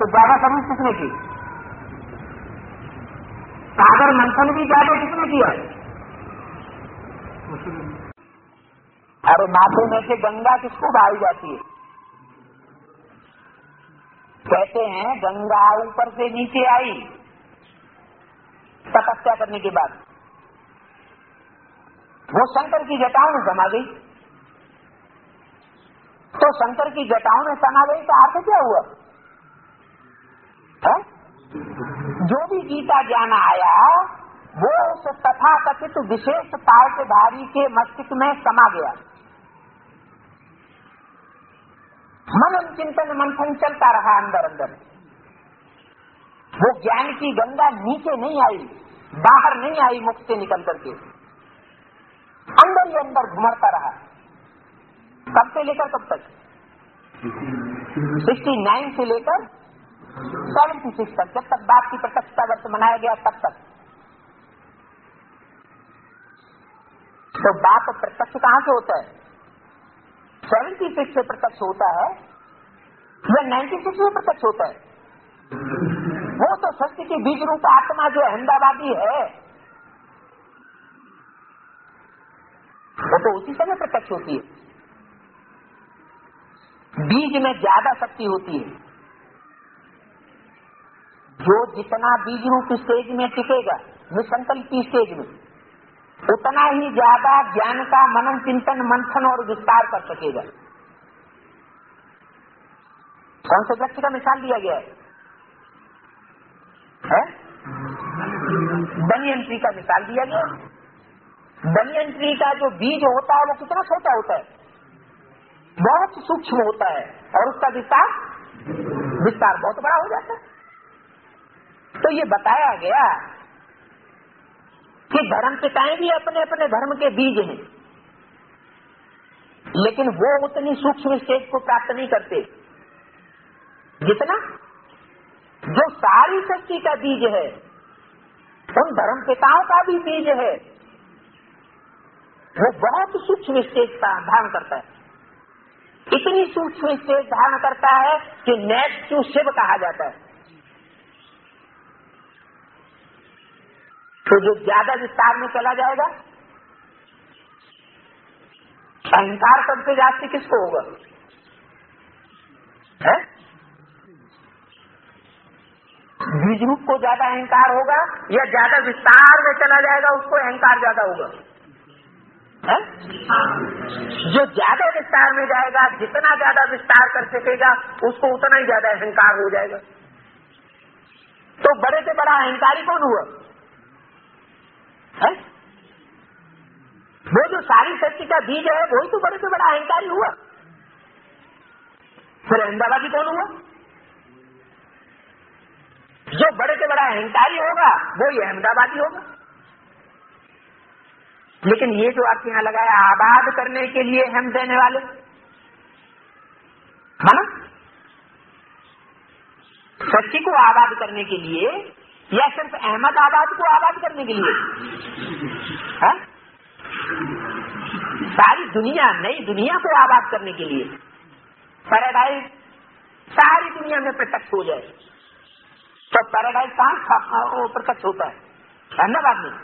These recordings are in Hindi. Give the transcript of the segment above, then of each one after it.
तो ज्यादा सर्विस किसने की? सागर मंथन भी ज्यादा किसने किया? अरे माथे में से गंगा किसको बहाई जाती है? कहते हैं गंगा ऊपर से नीचे आई तपस्या करने के बाद, वो शंकर की जटाओं में समा गई। तो शंकर की जटाओं में समा गई का अर्थ क्या हुआ है? जो भी गीता ज्ञान आया वो उस तथाकथित विशेष पाठधारी के मस्तिष्क में समा गया। मनन चिंतन मंथन चलता रहा अंदर अंदर। वो ज्ञान की गंगा नीचे नहीं आई, बाहर नहीं आई मुख से निकल करके, अंदर ही अंदर घुमड़ता रहा। कब से लेकर कब तक? 69 से लेकर 76 तक, जब तक बाप की प्रत्यक्षता वर्ष मनाया गया तब तक। तो बाप प्रत्यक्ष कहाँ से होता है? 76 से प्रत्यक्ष होता है या 96 में प्रत्यक्ष होता है? वो तो सत्य की बीज रूप आत्मा जो अहमदाबादी है वो तो उसी समय प्रत्यक्ष होती है। बीज में ज्यादा शक्ति होती है। जो जितना बीज रूप स्टेज में टिकेगा निसंकल्प की स्टेज में, उतना ही ज्यादा ज्ञान का मनन चिंतन मंथन और विस्तार कर सकेगा। कौन से वृक्ष का मिसाल दिया गया है? बनियन ट्री का मिसाल दिया गया। बनियन ट्री का जो बीज होता है वो कितना छोटा होता है? बहुत सूक्ष्म होता है, और उसका विस्तार बहुत बड़ा हो जाता है। तो ये बताया गया कि धर्म पिताएं भी अपने अपने धर्म के बीज हैं, लेकिन वो उतनी सूक्ष्म स्टेज को प्राप्त नहीं करते जितना जो सारी शक्ति का बीज है। उन धर्म पिताओं का भी बीज है, वो बहुत सूक्ष्म स्टेज का धारण करता है। इतनी सूक्ष्म स्टेज धारण करता है कि नेक्स्ट टू शिव कहा जाता है। तो जो ज्यादा विस्तार में चला जाएगा, अहंकार सबसे जास्ती किसको होगा है? बीज रूप को ज्यादा अहंकार होगा या ज्यादा विस्तार में चला जाएगा उसको अहंकार ज्यादा होगा है? जो ज्यादा विस्तार में जाएगा, जितना ज्यादा विस्तार कर सकेगा उसको उतना ही ज्यादा अहंकार हो जाएगा। तो बड़े से बड़ा अहंकारी कौन हुआ है? वो जो सारी शक्ति का बीज है वही तो बड़े से बड़ा अहंकारी हुआ। फिर अहमदाबादी कौन हुआ? जो बड़े से बड़ा अहंकारी होगा वो ही अहमदाबादी होगा। लेकिन ये जो आपके यहाँ लगाया आबाद करने के लिए हम देने वाले, माना सच्ची को आबाद करने के लिए या सिर्फ अहमदाबाद को आबाद करने के लिए है? सारी दुनिया, नई दुनिया को आबाद करने के लिए पैराडाइज सारी दुनिया में प्रत्यक्ष हो जाए। तो पैराडाइज कहाँ प्रत्यक्ष होता है? अहमदाबाद में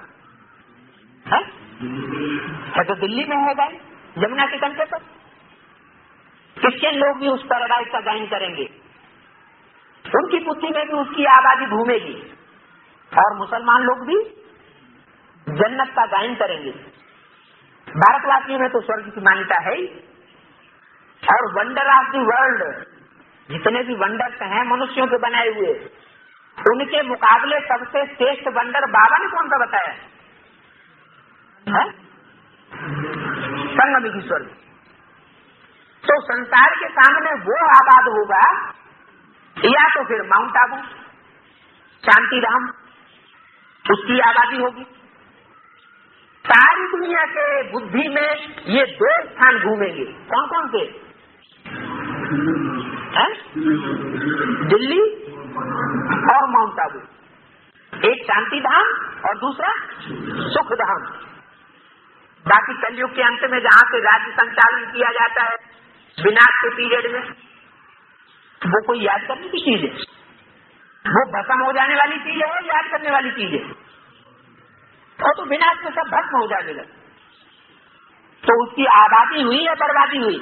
है तो दिल्ली में है गायन, यमुना के कंठे पर। क्रिश्चियन लोग भी उस पैराडाइज का गायन करेंगे, उनकी बुद्धि में भी उसकी आबादी घूमेगी, और मुसलमान लोग भी जन्नत का गायन करेंगे। भारतवासियों में तो स्वर्ग की मान्यता है ही। और वंडर ऑफ द वर्ल्ड, जितने भी वंडर्स हैं मनुष्यों के बनाए हुए, उनके मुकाबले सबसे श्रेष्ठ वंडर बाबा ने कौन सा बताया है? संगम स्वर्ग। तो संसार के सामने वो आबाद होगा, या तो फिर माउंट आबू, शांति धाम, उसकी आबादी होगी। सारी दुनिया के बुद्धि में ये दो स्थान घूमेंगे। कौन कौन से हैं? दिल्ली और माउंट आबू। एक शांति धाम और दूसरा सुख धाम। बाकी कलयुग के अंत में जहाँ से राज्य संचालन किया जाता है विनाश के पीरियड में, वो कोई याद करने की चीज है? वो भस्म हो जाने वाली चीज है, याद करने वाली चीज है, और तो विनाश में सब भस्म हो जाएगा। तो उसकी आबादी हुई या बर्बादी हुई?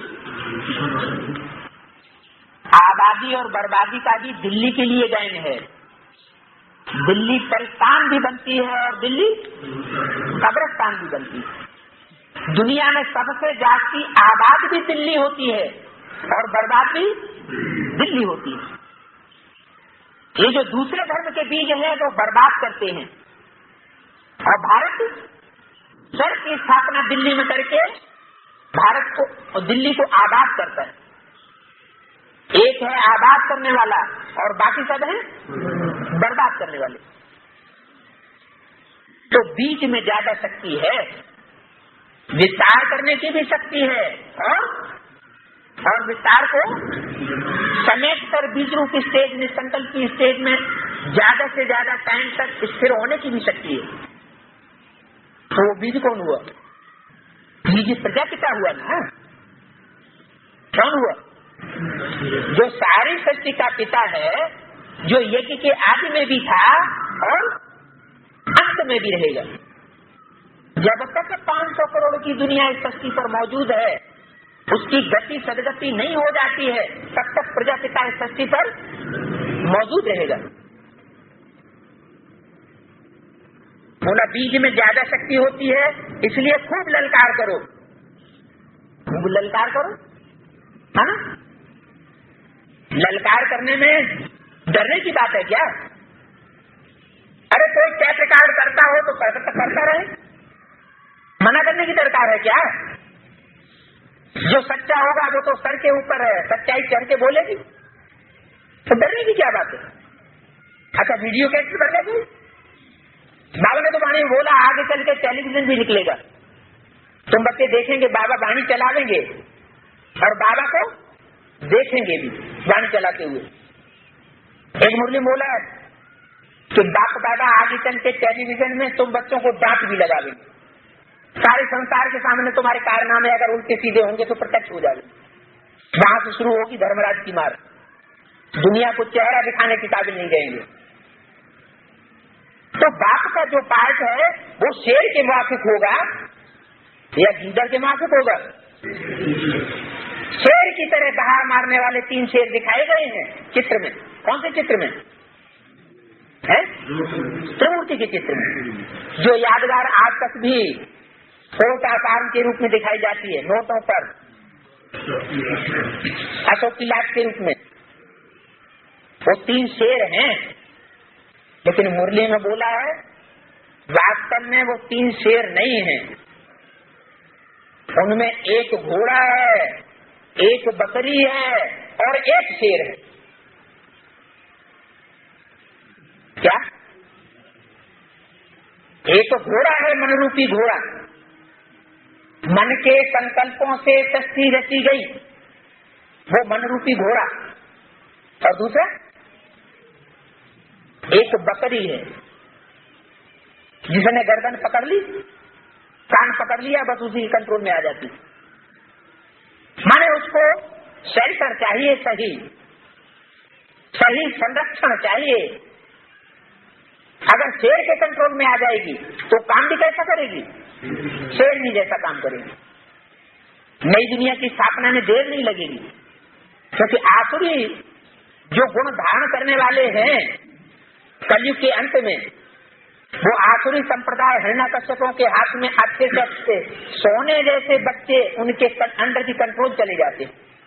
आबादी और बर्बादी का भी दिल्ली के लिए गैन है। दिल्ली परेशान भी बनती है और दिल्ली कब्रिस्तान भी बनती है। दुनिया में सबसे जास्ती आबाद भी दिल्ली होती है और बर्बाद भी दिल्ली होती है। ये जो दूसरे धर्म के बीज हैं वो बर्बाद करते हैं, और भारत सर की स्थापना दिल्ली में करके भारत को और दिल्ली को आबाद करता है। एक है आबाद करने वाला और बाकी सब है बर्बाद करने वाले। तो बीच में ज्यादा शक्ति है, विस्तार करने की भी शक्ति है, और विस्तार को समेट कर बीज रूप स्टेज में, संकल्प की स्टेज में ज्यादा से ज्यादा टाइम तक स्थिर होने की भी शक्ति है। तो वो बीज कौन हुआ? बीज प्रजापिता हुआ ना। कौन हुआ? जो सारी सृष्टि का पिता है, जो यज्ञ के आदि में भी था और अंत में भी रहेगा। जब तक 500 करोड़ की दुनिया इस सृष्टि पर मौजूद है, उसकी गति सदगति नहीं हो जाती है, तब तक प्रजापिता इस सृष्टि पर मौजूद रहेगा। बोला बीज में ज्यादा शक्ति होती है, इसलिए खूब ललकार करो, खूब ललकार करो, है ना? ललकार करने में डरने की बात है क्या? अरे कोई टेप रिकॉर्ड करता हो तो करता रहे, मना करने की दरकार है क्या? जो सच्चा होगा वो तो सर के ऊपर है, सच्चाई चढ़ के बोलेगी, तो डरने की क्या बात है? अच्छा वीडियो कैसे कर लेगी? बाबा ने तो वाणी बोला, आगे चल के टेलीविजन भी निकलेगा, तुम बच्चे देखेंगे, बाबा वाणी चलावेंगे और बाबा को देखेंगे भी वाणी चलाते हुए। एक मुरली बोला कि बाप दादा आगे चल के टेलीविजन में तुम बच्चों को डांट भी लगावेंगे, सारे संसार के सामने तुम्हारे कारनामे अगर उल्टे सीधे होंगे तो प्रत्यक्ष हो जाएंगे। वहां से शुरू होगी धर्मराज की मार, दुनिया को चेहरा दिखाने के काबिल नहीं रहेंगे। तो बाप का जो पार्ट है वो शेर के मुआफिक होगा या गीदड़ के मुआफिक होगा? शेर की तरह दहाड़ मारने वाले 3 शेर दिखाए गए हैं चित्र में। कौन से चित्र में है? त्रिमूर्ति के चित्र में, जो यादगार आज तक भी फोर्ट आकार के रूप में दिखाई जाती है, नोटों पर अशोक की लाश के रूप में। वो 3 शेर हैं, लेकिन मुरली में बोला है वास्तव में वो 3 शेर नहीं है। उनमें एक घोड़ा है, एक बकरी है और एक शेर है। क्या? एक घोड़ा है, मनरूपी घोड़ा, मन के संकल्पों से सृष्टि रची गई, वो मनरूपी घोड़ा। और दूसरा एक बकरी है, जिसने गर्दन पकड़ ली, कान पकड़ लिया, बस उसी कंट्रोल में आ जाती। माने उसको शेल्टर चाहिए, सही संरक्षण चाहिए। अगर शेर के कंट्रोल में आ जाएगी तो काम भी कैसा करेगी? शेर नहीं जैसा काम करेगी। नई दुनिया की स्थापना में देर नहीं लगेगी, क्योंकि आसुरी जो गुण धारण करने वाले हैं कलयुग के अंत में, वो आसुरी संप्रदाय हिरण्यकश्यपों के हाथ में अच्छे से अच्छे सोने जैसे बच्चे उनके अंडर की कंट्रोल चले जाते।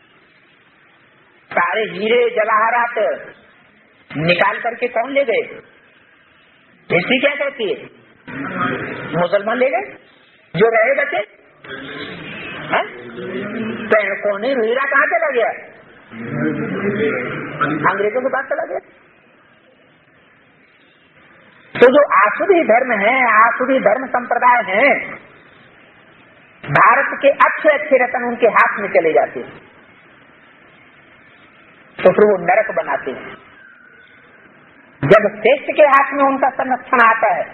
सारे हीरे जवाहरात निकाल करके कौन ले गए? हिस्ट्री क्या कहती है? मुसलमान ले गए, जो रहे बचे कोने हीरा कहाँ चला गया? अंग्रेजों के पास चला गया। तो जो आसुरी धर्म है, आसुरी धर्म संप्रदाय है, भारत के अच्छे अच्छे रत्न उनके हाथ में चले जाते हैं, तो फिर वो नरक बनाते हैं। जब श्रेष्ठ के हाथ में उनका संरक्षण आता है,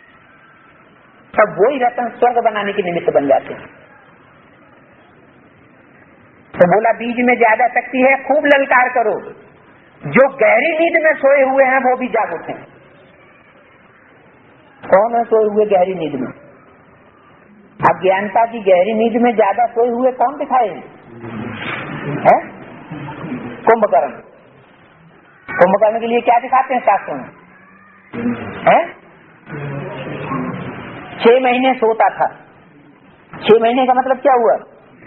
तब वही रत्न स्वर्ग बनाने के निमित्त बन जाते हैं। तो बोला बीज में ज्यादा शक्ति है, खूब ललकार करो, जो गहरी नींद में सोए हुए हैं वो भी जाग उठे। कौन है सोए हुए गहरी नींद में? अज्ञानता की गहरी नींद में ज्यादा सोए हुए कौन दिखाए हैं? कुंभकर्ण। कुंभकर्ण के लिए क्या दिखाते हैं शास्त्रों में? 6 महीने सोता था। 6 महीने का मतलब क्या हुआ?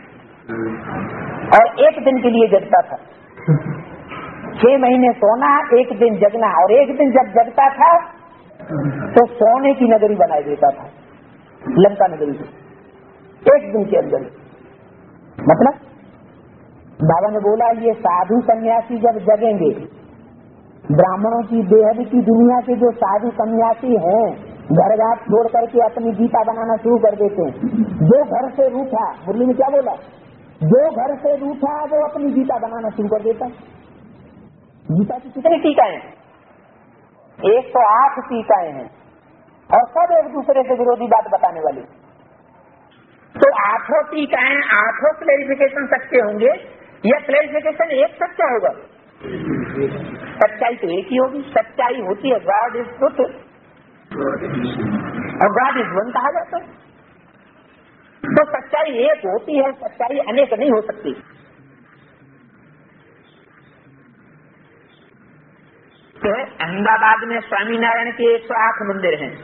और 1 दिन के लिए जगता था। 6 महीने सोना, 1 दिन जगना, और 1 दिन जब जगता था तो सोने की नगरी बनाई देता था, लंका नगरी को, 1 दिन के अंदर। मतलब बाबा ने बोला ये साधु सन्यासी जब जगेंगे, ब्राह्मणों की बेहद की दुनिया के जो साधु सन्यासी हैं घर घाट छोड़ करके अपनी गीता बनाना शुरू कर देते हैं। जो घर से रूठा, मुरली ने क्या बोला, जो घर से रूठा वो अपनी गीता बनाना शुरू कर देता। गीता की कितनी टीकाएं? 108 टीकाएं हैं और सब एक दूसरे से विरोधी बात बताने वाली। तो 8 टीकाएं, 8 क्लैरिफिकेशन सच्चे होंगे या क्लैरिफिकेशन एक सच्चा होगा? सच्चाई तो एक ही होगी। सच्चाई होती है गॉड इज ट्रुथ और गॉड इज वन कहा जाता है। तो सच्चाई एक होती है, सच्चाई अनेक नहीं हो सकती। तो अहमदाबाद में स्वामीनारायण के 108 मंदिर हैं।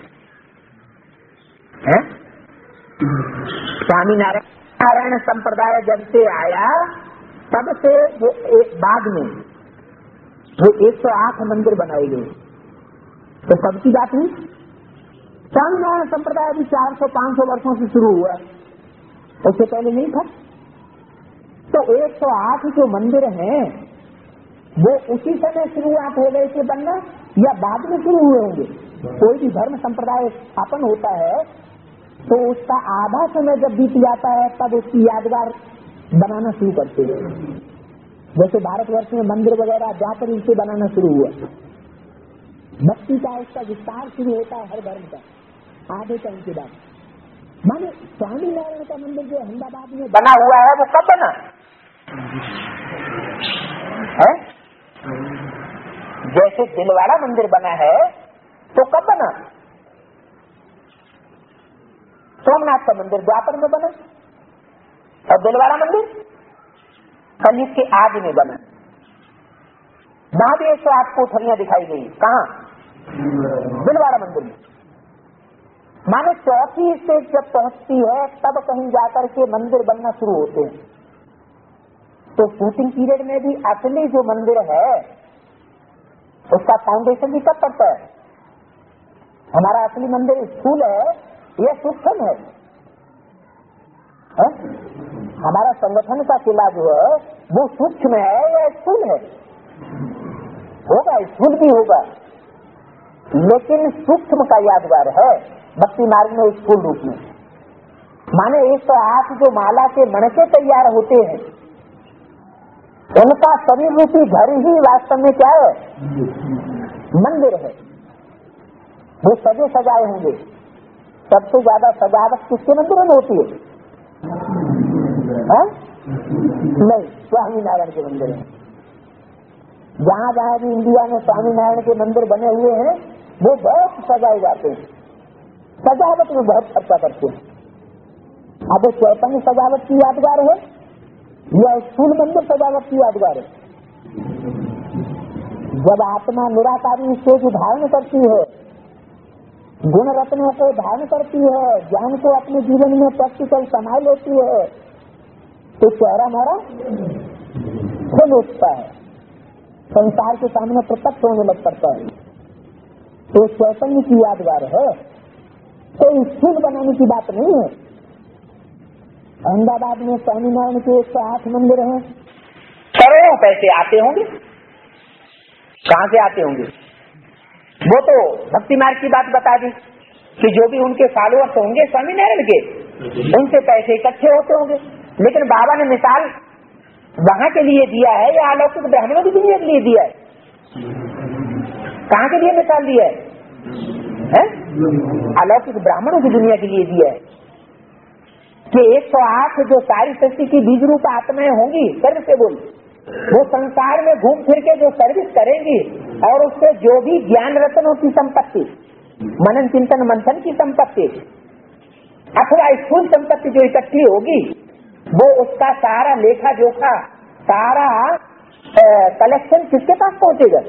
स्वामीनारायण संप्रदाय जब से आया तब से वो एक बाद में वो 108 मंदिर बनाए गए। तो कब की बात हुई? स्वामीनारायण संप्रदाय भी 400-500 वर्षों से शुरू हुआ, उससे पहले नहीं था। तो 108 जो मंदिर हैं वो उसी समय शुरुआत हो गई के बनना या बाद में शुरू हुए होंगे? कोई भी धर्म संप्रदाय स्थापन होता है तो उसका आधा समय जब बीत जाता है तब उसकी यादगार बनाना शुरू करते हैं। जैसे भारतवर्ष में मंदिर वगैरह जाकर इसे बनाना शुरू हुआ। भक्ति का उसका विस्तार शुरू होता है हर धर्म का आधे टाइम के बाद। माने स्वामीनारायण का मंदिर जो अहमदाबाद में बना हुआ है वो कब बना है? जैसे दिलवाड़ा मंदिर बना है तो कब बना? सोमनाथ का मंदिर द्वापर में बना और दिलवाड़ा मंदिर कलयुग के आदि में बना। वहां भी 108 कोठरियां दिखाई गई। कहाँ? दिलवाड़ा मंदिर में। माने चौथी स्टेज जब पहुंचती है तब कहीं जाकर के मंदिर बनना शुरू होते हैं। तो शूटिंग पीरियड में भी असली जो मंदिर है उसका फाउंडेशन भी कब पड़ता है? हमारा असली मंदिर स्थूल है या सूक्ष्म है? हमारा संगठन का किला जो है वो सूक्ष्म है या स्थूल है? होगा, स्थूल भी होगा, लेकिन सूक्ष्म का यादगार है भक्ति मार्ग में स्थूल रूप में। माने 108 जो माला के मणके तैयार होते हैं उनका शरीर रूपी घर ही वास्तव में क्या है? मंदिर है। वो सजे सजाए होंगे। सबसे ज्यादा सजावट किसके मंदिरों में होती है? नहीं, स्वामीनारायण के मंदिर है। जहाँ जहाँ भी इंडिया में स्वामीनारायण के मंदिर बने हुए हैं वो बहुत सजाए जाते हैं, सजावट में बहुत अच्छा करते हैं। अब चैतन्य सजावट की यादगार है या स्थूल मंदिर सजावट की यादगार है? जब आत्मा निराकारी स्टेज धारण करती है, गुण रत्नों को धारण करती है, ज्ञान को अपने जीवन में प्रैक्टिकल समाये लेती है तो चेहरा हमारा खुल उठता है, संसार के सामने प्रत्यक्ष होने लग पड़ता है। तो चैतन्य की यादगार है, कोई स्थूल बनाने की बात नहीं है। अहमदाबाद में स्वामीनारायण के 108 मंदिर हैं। करोड़ों पैसे आते होंगे, कहाँ से आते होंगे? वो तो भक्ति मार्ग की बात बता दी कि जो भी उनके फॉलोअर्स होंगे स्वामीनारायण के उनसे पैसे इकट्ठे होते होंगे। लेकिन बाबा ने मिसाल वहां के लिए दिया है या अलौकिक ब्राह्मणों की दुनिया के लिए दिया है? कहाँ के लिए मिसाल दिया है? अलौकिक ब्राह्मणों की दुनिया के लिए दिया है कि 108 जो सारी सृष्टि की बीज रूप आत्माएं होंगी, सर्व से बोल वो संसार में घूम फिर के जो सर्विस करेंगी और उससे जो भी ज्ञान रत्नों की संपत्ति, मनन चिंतन मंथन की संपत्ति अथवा स्थूल संपत्ति जो इकट्ठी होगी, वो उसका सारा लेखा जोखा, सारा कलेक्शन किसके पास पहुंचेगा?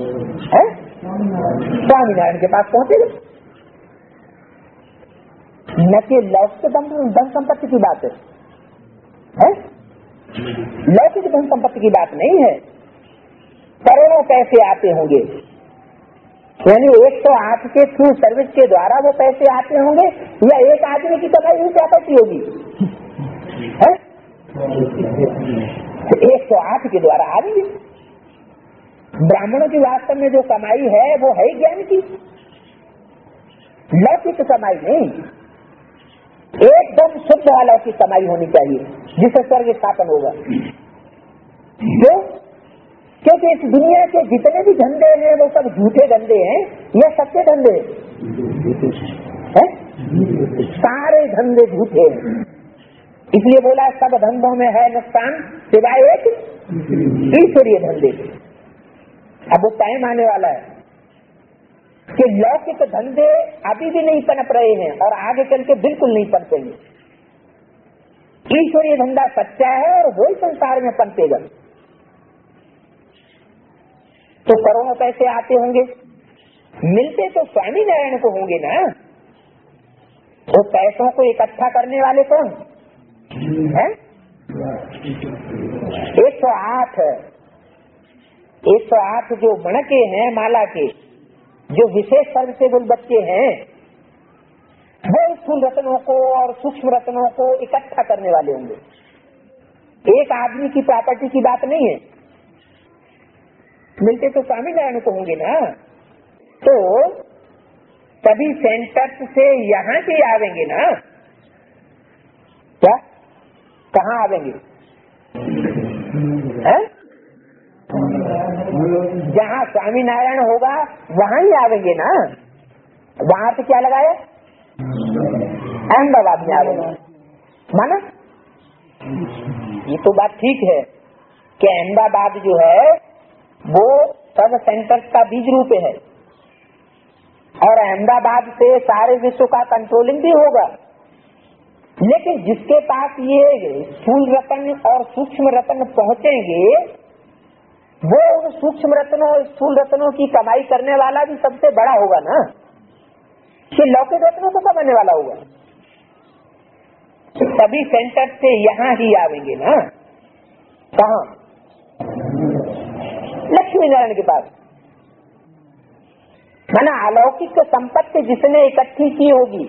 स्वामीनारायण के पास पहुंचेगा। न कि लौकिक धन संपत्ति की बात है? लौकिक धन संपत्ति की बात नहीं है। करोड़ों पैसे आते होंगे, यानी 108 के थ्रू सर्विस के द्वारा वो पैसे आते होंगे, या एक आदमी की कमाई ही प्रॉपर्टी होगी? 108 के द्वारा आ रही है। ब्राह्मणों की वास्तव में जो कमाई है वो है ज्ञान की, लौकिक कमाई नहीं, एकदम शुद्ध अलौकिक कमाई होनी चाहिए जिससे स्वर्ग स्थापन होगा। क्योंकि इस दुनिया के जितने भी धंधे हैं वो सब झूठे धंधे हैं या सच्चे धंधे हैं? सारे धंधे झूठे हैं। इसलिए बोला सब धंधों में है नुकसान सिवाय एक ईश्वरीय धंधे। अब वो टाइम आने वाला है कि लौकिक धंधे अभी भी नहीं पनप रहे हैं और आगे चल के बिल्कुल नहीं पनपेंगे। ईश्वरीय धंधा सच्चा है और वही संसार में पनपेगा। तो करोड़ों पैसे आते होंगे, मिलते तो स्वामी नारायण को होंगे ना। वो पैसों को इकट्ठा करने वाले कौन है? 108 जो मणके हैं माला के, जो विशेष सर्विसेबल बच्चे हैं, वो स्थूल रत्नों को और सूक्ष्म रत्नों को इकट्ठा करने वाले होंगे। एक आदमी की प्रॉपर्टी की बात नहीं है। मिलते तो स्वामी नारायण को होंगे ना। तो सभी सेंटर्स से यहाँ के आवेंगे ना। क्या कहाँ आवेंगे? जहाँ स्वामी नारायण होगा वहाँ ही आवेंगे ना। वहाँ पे क्या लगाया? अहमदाबाद में आवेंगे। माना ये तो बात ठीक है कि अहमदाबाद जो है वो सब सेंटर्स का बीज रूप है और अहमदाबाद से सारे विश्व का कंट्रोलिंग भी होगा। लेकिन जिसके पास ये स्थूल रत्न और सूक्ष्म रत्न पहुंचेंगे, वो उन सूक्ष्म रत्नों और स्थूल रत्नों की कमाई करने वाला भी सबसे बड़ा होगा ना, कि लौकिक रत्नों को कमाने वाला होगा। तो सभी सेंटर से यहाँ ही आवेंगे ना। कहाँ? लक्ष्मी नारायण के पास। माना अलौकिक संपत्ति जिसने इकट्ठी की होगी,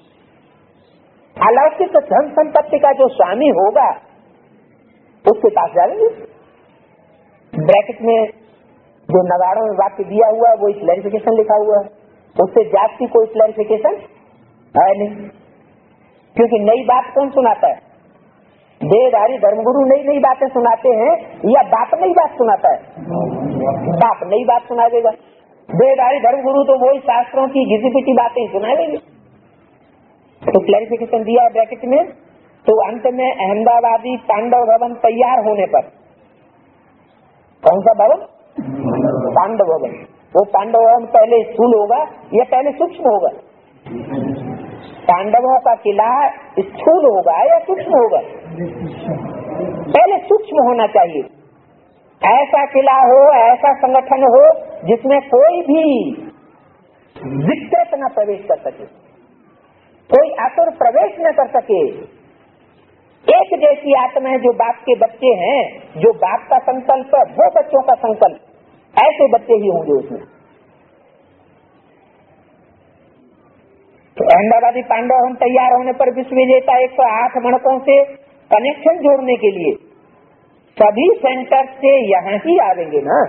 अलौकिक धन संपत्ति का जो स्वामी होगा उसके पास जाएंगे। ब्रैकेट में जो नगाड़ों में वाक्य दिया हुआ है वो क्लैरिफिकेशन लिखा हुआ है, उससे जाति कोई क्लैरिफिकेशन है नहीं। क्योंकि नई बात कौन सुनाता है? देहधारी धर्मगुरु नई नई बातें सुनाते हैं या बाप नई बात सुनाता है? बाप नई बात सुना देगा। देहधारी धर्मगुरु तो वही शास्त्रों की घिसी पिटी बातें सुना देंगे। तो क्लैरिफिकेशन दिया है ब्रैकेट में। तो अंत में अहमदाबादी पांडव भवन तैयार होने पर, कौन सा भवन? पांडव भवन। वो पांडव भवन पहले स्थूल होगा या पहले सूक्ष्म होगा? पांडवों का किला स्थूल होगा या सूक्ष्म होगा? पहले सूक्ष्म होना चाहिए। ऐसा किला हो, ऐसा संगठन हो जिसमें कोई भी विकृत न प्रवेश कर सके, कोई असुर प्रवेश न कर सके। एक जैसी आत्मा है जो बाप के बच्चे हैं, जो बाप का संकल्प वो बच्चों का संकल्प, ऐसे बच्चे ही होंगे उसमें। तो अहमदाबादी पांडव हम तैयार होने पर विश्व विजेता 108 मणकों से कनेक्शन जोड़ने के लिए सभी सेंटर से यहाँ ही आवेंगे ना।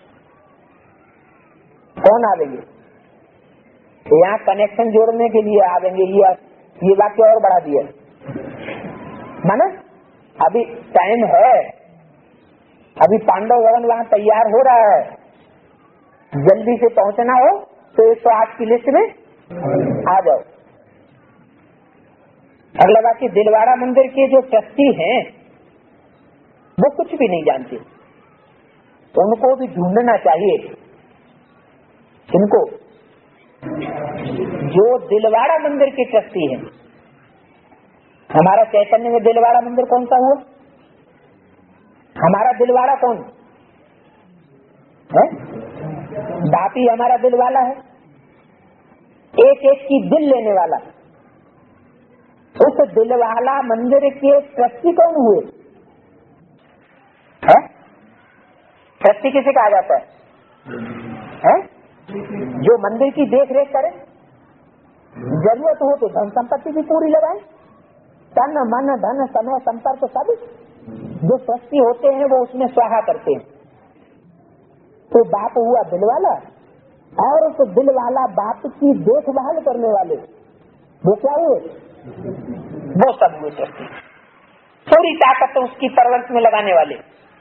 कौन आवेंगे? तो यहाँ कनेक्शन जोड़ने के लिए आवेंगे। ये वाक्य और बढ़ा दिया। माना अभी टाइम है, अभी पांडव भवन वहाँ तैयार हो रहा है। जल्दी से पहुंचना हो तो 108 की लिस्ट में आ जाओ। अगला बाकी दिलवाड़ा मंदिर के जो ट्रस्टी हैं वो कुछ भी नहीं जानते। उनको भी ढूंढना चाहिए। इनको जो दिलवाड़ा मंदिर के ट्रस्टी हैं, हमारा चैतन्य में दिलवाड़ा मंदिर कौन सा हुआ? हमारा दिलवाड़ा कौन है? बाप ही हमारा दिलवाला है, एक एक की दिल लेने वाला। उस दिलवाला मंदिर के ट्रस्टी कौन हुए? है? ट्रस्टी किसे कहा जाता है? जो मंदिर की देख रेख करे, जरूरत हो तो धन संपत्ति भी पूरी लगाए, तन मन धन समय संपर्क सब जो ट्रस्टी होते हैं वो उसमें स्वाहा करते हैं। तो बाप हुआ दिलवाला, और उस दिलवाला बाप की देखभाल करने वाले वो क्या हुए? वो सब हुए ट्रस्टी, पूरी ताकत उसकी परवरिश में लगाने वाले।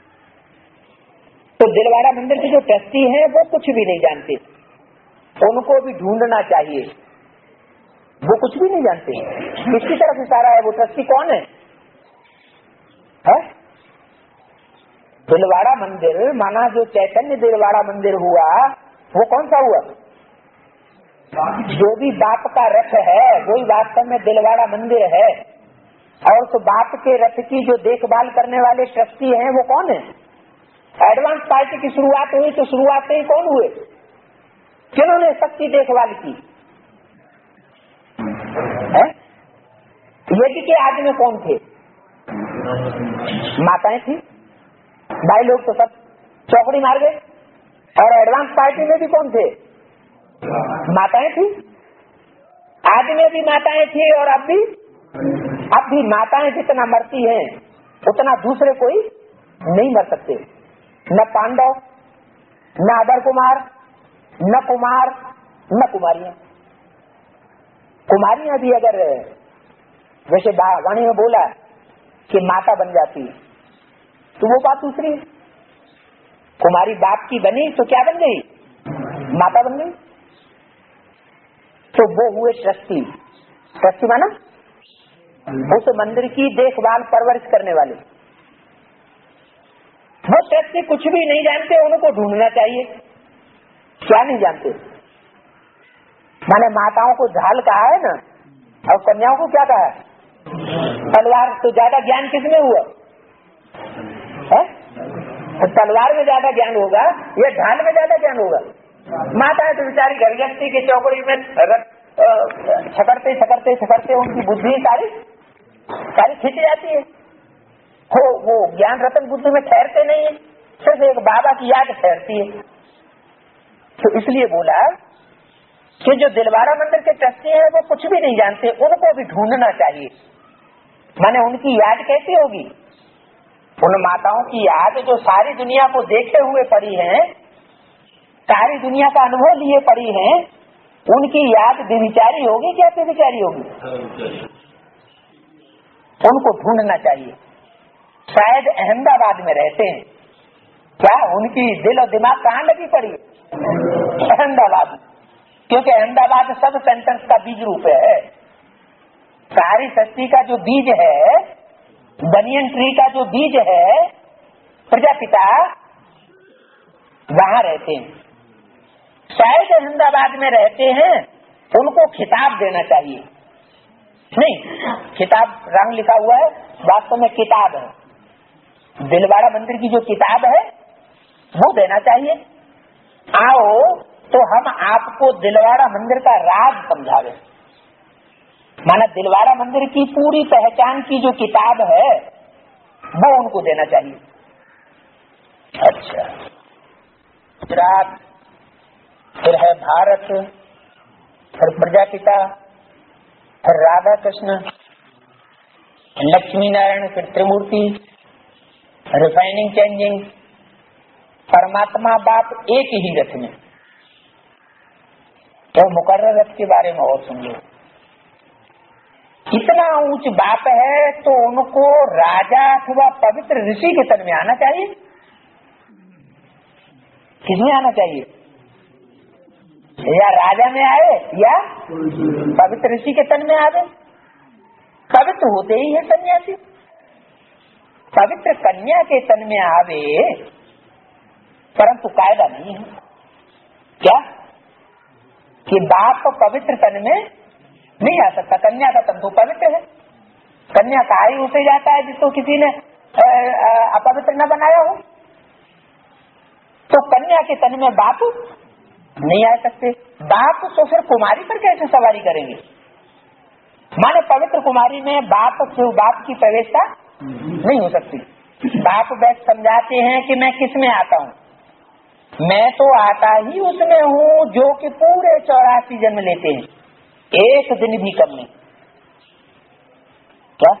तो दिलवाड़ा मंदिर के जो ट्रस्टी हैं वो कुछ भी नहीं जानते, उनको भी ढूंढना चाहिए। वो कुछ भी नहीं जानते, किसकी तरफ इशारा है? वो ट्रस्टी कौन है? दिलवाड़ा मंदिर माना जो चैतन्य दिलवाड़ा मंदिर हुआ वो कौन सा हुआ? जो भी बाप का रथ है वही वास्तव में दिलवाड़ा मंदिर है। और तो बाप के रथ की जो देखभाल करने वाले ट्रस्टी हैं वो कौन है? एडवांस पार्टी की शुरुआत हुई तो शुरुआत में ही कौन हुए? किन्होंने सबकी देखभाल की? यज्ञ के आदि में कौन थे? माताएं थी। भाई लोग तो सब चौकड़ी मार गए। और एडवांस पार्टी में भी कौन थे? माताएं थी। आदि में भी माताएं थी और अब भी माताएं जितना मरती हैं उतना दूसरे कोई नहीं मर सकते। न पांडव, न अदर कुमार, न कुमार, न कुमारियां। कुमारियां भी अगर वैसे वाणी में बोला कि माता बन जाती है तो वो बात दूसरी है। कुमारी बाप की बनी तो क्या बन गई? माता बन गई। तो वो हुए ट्रस्टी। ट्रस्टी माना उस मंदिर की देखभाल परवरिश करने वाले। वो ट्रस्टी कुछ भी नहीं जानते, उनको ढूंढना चाहिए। क्या नहीं जानते? मैंने माताओं को झाल कहा है ना, और कन्याओं को क्या कहा है? तलवार। तो ज्यादा ज्ञान किसमें हुआ है? तलवार में ज्यादा ज्ञान होगा या ढाल में ज्यादा ज्ञान होगा? माता है तो बेचारी घरगृहस्थी की चौकड़ी में छकड़ते उनकी बुद्धि सारी खिंच जाती है। वो ज्ञान रतन बुद्धि में ठहरते नहीं है, सिर्फ एक बाबा की याद ठहरती है। तो इसलिए बोला कि जो दिलवाड़ा मंदिर के ट्रस्टी हैं वो कुछ भी नहीं जानते, उनको भी ढूंढना चाहिए। माने उनकी याद कैसी होगी? उन माताओं की याद जो सारी दुनिया को देखे हुए पड़ी है, सारी दुनिया का अनुभव लिए पड़ी है, उनकी याद विचारी होगी क्या विचारी होगी? उनको ढूंढना चाहिए। शायद अहमदाबाद में रहते हैं, क्या उनकी दिल और दिमाग कहाँ लगी पड़ी? अहमदाबाद। क्योंकि अहमदाबाद सब सेंटेंस का बीज रूप है। सारी सृष्टि का जो बीज है, बनियन ट्री का जो बीज है, प्रजापिता वहां रहते हैं। शायद अहमदाबाद में रहते हैं, उनको खिताब देना चाहिए। नहीं, खिताब रंग लिखा हुआ है, वास्तव में किताब है। दिलवाड़ा मंदिर की जो किताब है वो देना चाहिए। आओ तो हम आपको दिलवाड़ा मंदिर का राज समझावे। माना दिलवाड़ा मंदिर की पूरी पहचान की जो किताब है वो उनको देना चाहिए। अच्छा, गुजरात, फिर है भारत, फिर प्रजापिता, फिर राधा कृष्ण, लक्ष्मी नारायण, फिर त्रिमूर्ति, रिफाइनिंग चेंजिंग, परमात्मा बाप एक ही रथ में। तो मुकर्रर रथ के बारे में और सुन लो। इतना ऊंच बाप है तो उनको राजा अथवा पवित्र ऋषि के तन में आना चाहिए। किसमें आना चाहिए? या राजा में आए या पवित्र ऋषि के तन में आवे। पवित्र होते ही है सन्यासी। पवित्र कन्या के तन में आवे परंतु कायदा नहीं है क्या कि बाप पवित्र तन में नहीं आ सकता। कन्या का तन तो पवित्र है, कन्या का ही उसे जाता है जिसको किसी ने अपवित्र न बनाया हो। तो कन्या के तन में बाप नहीं आ सकते। बाप तो फिर कुमारी पर कैसे सवारी करेंगे? माने पवित्र कुमारी में बाप की प्रवेशता नहीं हो सकती। बाप बैठ समझाते हैं कि मैं किस में आता हूँ, मैं तो आता ही उसमें हूँ जो कि पूरे 84 जन्म लेते हैं, एक दिन भी कम नहीं। क्या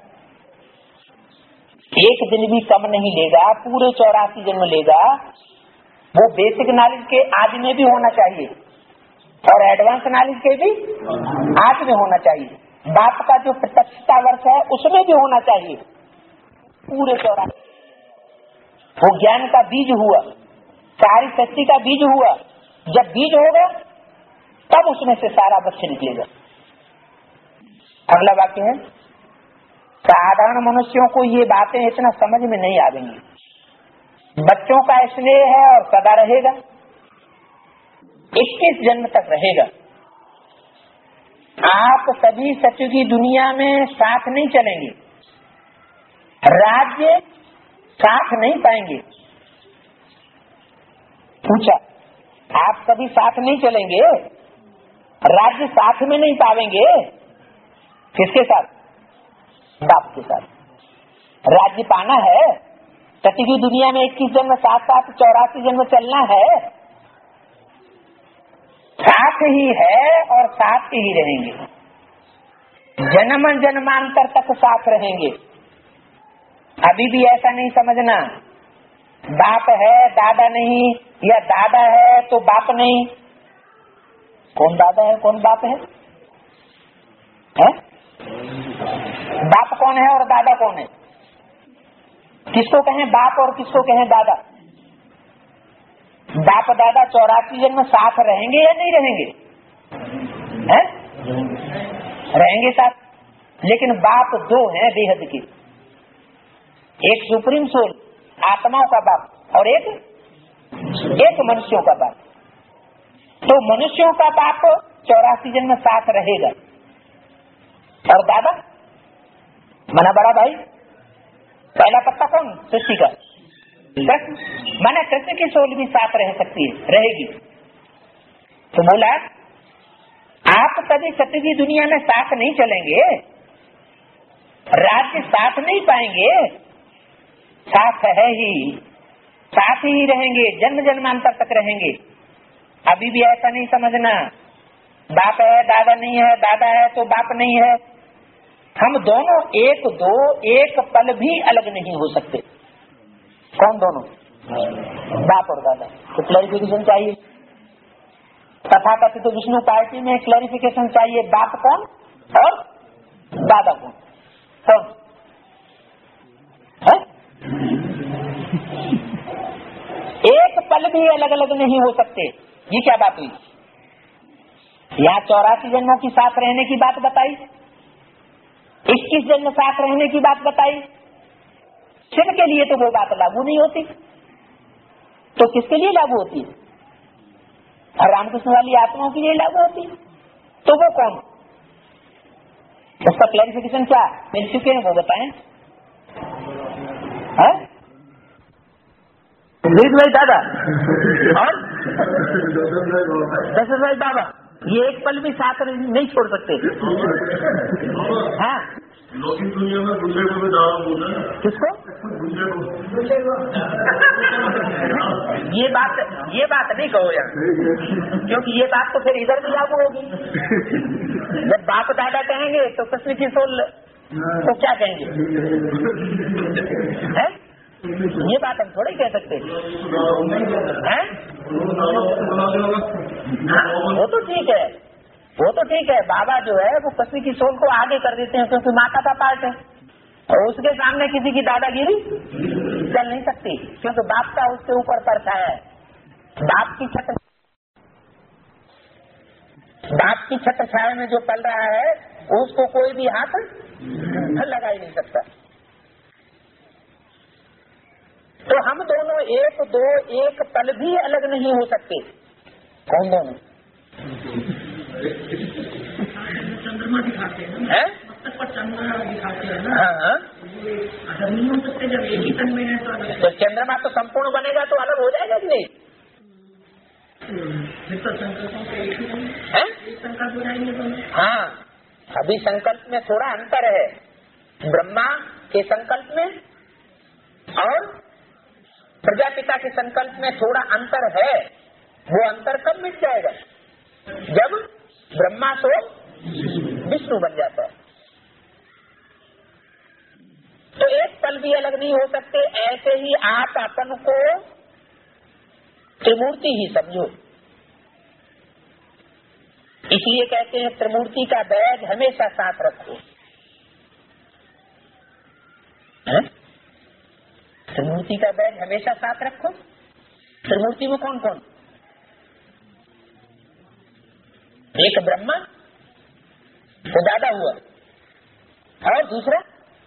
एक दिन भी कम नहीं लेगा, पूरे 84 जन्म लेगा। वो बेसिक नॉलेज के आदि में भी होना चाहिए और एडवांस नॉलेज के भी आदि में होना चाहिए। बाप का जो प्रत्यक्षता वर्ष है उसमें भी होना चाहिए पूरे 84। वो ज्ञान का बीज हुआ, सारी शक्ति का बीज हुआ। जब बीज होगा तब उसमें से सारा वृक्ष निकलेगा। अगला वाक्य है, साधारण मनुष्यों को ये बातें इतना समझ में नहीं आवेंगी। बच्चों का स्नेह है और सदा रहेगा, 21 जन्म तक रहेगा। आप सभी सत्य की दुनिया में साथ नहीं चलेंगे, राज्य साथ नहीं पाएंगे। पूछा, आप कभी साथ नहीं चलेंगे, राज्य साथ में नहीं पावेंगे। किसके साथ? बाप के साथ। राज्य पाना है, सत्य की दुनिया में 21 जन्म साथ साथ 84 जन्म चलना है, साथ ही है और साथ ही रहेंगे, जन्म जन्मांतर तक साथ रहेंगे। अभी भी ऐसा नहीं समझना बाप है दादा नहीं, या दादा है तो बाप नहीं। कौन दादा है कौन बाप है? बाप कौन है और दादा कौन है? किसको कहें बाप और किसको कहें दादा? बाप दादा 84 जन्म साथ रहेंगे या नहीं रहेंगे? हैं? रहेंगे साथ, लेकिन बाप दो हैं बेहद के, एक सुप्रीम सोल आत्माओं का बाप और एक मनुष्यों का बाप। तो मनुष्यों का बाप 84 जन्म साथ रहेगा और दादा मना बड़ा भाई, पहला पत्ता कौन? सृष्टि का माना कृष्ण की सोल भी साथ रह सकती है, रहेगी। तो बोला आप कभी सत्य की दुनिया में साथ नहीं चलेंगे, राज्य साथ नहीं पाएंगे, साथ है ही, साथ ही रहेंगे, जन्म जन्मांतर तक रहेंगे। अभी भी ऐसा नहीं समझना बाप है दादा नहीं है, दादा है तो बाप नहीं है। हम दोनों एक पल भी अलग नहीं हो सकते। कौन दोनों? बाप और दादा। तो क्लैरिफिकेशन चाहिए। तथाकथित तो विष्णु पार्टी में क्लैरिफिकेशन चाहिए, बाप कौन और दादा कौन? कौन है? एक पल भी अलग अलग नहीं हो सकते। ये क्या बात हुई? यहाँ 84 जन्मों की साथ रहने की बात बताई, 21 जन्म साथ रहने की बात बताई। शिव के लिए तो वो बात लागू नहीं होती, तो किसके लिए लागू होती है? रामकृष्ण वाली आत्माओं के लिए लागू होती। तो वो कौन? उसका क्लैरिफिकेशन क्या मिल चुके हैं वो बताएं। भाई दादा और दशरथ भाई बाबा, ये एक पल भी साथ नहीं छोड़ सकते। हाँ, लौकिक दुनिया में बुल्ले को भी दावा बोला। किसको? बुल्ले को। ये बात नहीं कहो यार, क्योंकि ये बात तो फिर इधर भी लागू होगी। जब बाप दादा कहेंगे तो कृष्ण की सोल तो क्या कहेंगे? है? ये बात हम थोड़ी कह सकते हैं। वो तो ठीक है, वो तो ठीक है। बाबा जो है वो कृष्ण की सोल को आगे कर देते हैं, क्योंकि माता का पार्ट है और उसके सामने किसी की दादागिरी चल नहीं सकती, क्योंकि बाप का उसके ऊपर परछाया है। बाप की छत्र छाया में जो पल रहा है उसको कोई भी हाथ लगा ही नहीं सकता। तो हम दोनों दोनों एक दो एक पल भी अलग नहीं हो सकते। कौन दोनों? चंद्रमा दिखाते हैं, हैं? पर चंद्रमा दिखाते हैं ना। हाँ, नहीं हो सकते जब एक ही तन में है तो चंद्रमा तो संपूर्ण बनेगा तो अलग हो जाएगा कि नहीं? फिर तो संकल्पों के एक ही है? एक संकल्प हो जाएंगे दोनों। हाँ, अभी संकल्प में थोड़ा अंतर है ब्रह्मा के संकल्प में और प्रजापिता के संकल्प में थोड़ा अंतर है। वो अंतर कब मिट जाएगा? जब ब्रह्मा तो विष्णु बन जाता है। तो एक पल भी अलग नहीं हो सकते। ऐसे ही आप अपन को त्रिमूर्ति ही समझो। इसलिए कहते हैं त्रिमूर्ति का बैग हमेशा साथ रखो। त्रिमूर्ति का बैग हमेशा साथ रखो। त्रिमूर्ति में कौन कौन? एक ब्रह्मा, वो दादा हुआ, और दूसरा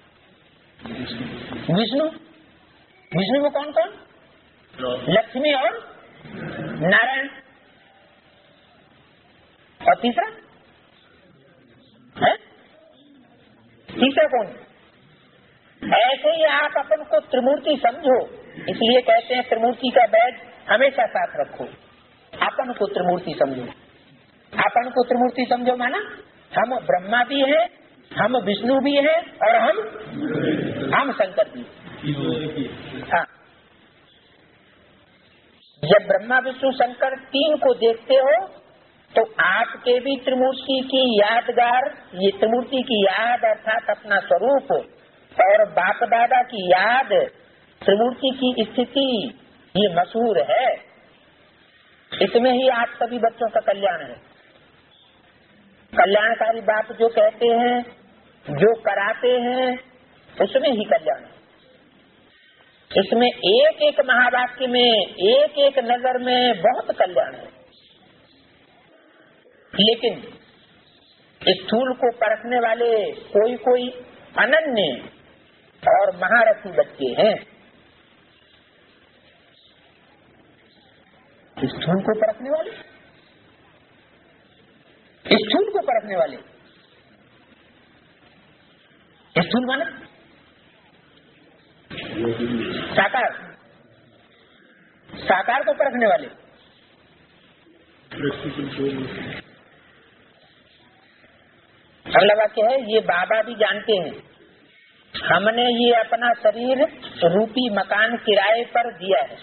विष्णु। विष्णु में कौन कौन? लक्ष्मी और नारायण। और तीसरा है? तीसरा कौन? ऐसे ही आप अपन को त्रिमूर्ति समझो। इसलिए कहते हैं त्रिमूर्ति का बैग हमेशा साथ रखो। अपन को त्रिमूर्ति समझो। अपन को त्रिमूर्ति समझो माना हम ब्रह्मा भी हैं, हम विष्णु भी हैं और हम शंकर भी। हाँ, जब ब्रह्मा विष्णु शंकर तीन को देखते हो तो आपके भी त्रिमूर्ति की यादगार, ये त्रिमूर्ति की याद अर्थात अपना स्वरूप और बाप दादा की याद, त्रिमूर्ति की स्थिति ये मशहूर है। इसमें ही आप सभी बच्चों का कल्याण है। कल्याणकारी बाप जो कहते हैं, जो कराते हैं, उसमें ही कल्याण है। इसमें एक एक महावाक्य में, एक एक नजर में बहुत कल्याण है। लेकिन स्थूल को परखने वाले कोई कोई अनन्य और महारथी बच्चे हैं। स्थूल को परखने वाले, स्थूल को परखने वाले, स्थूल माने साकार, साकार को परखने वाले। अगला वाक्य है, ये बाबा भी जानते हैं हमने ये अपना शरीर रूपी मकान किराए पर दिया है।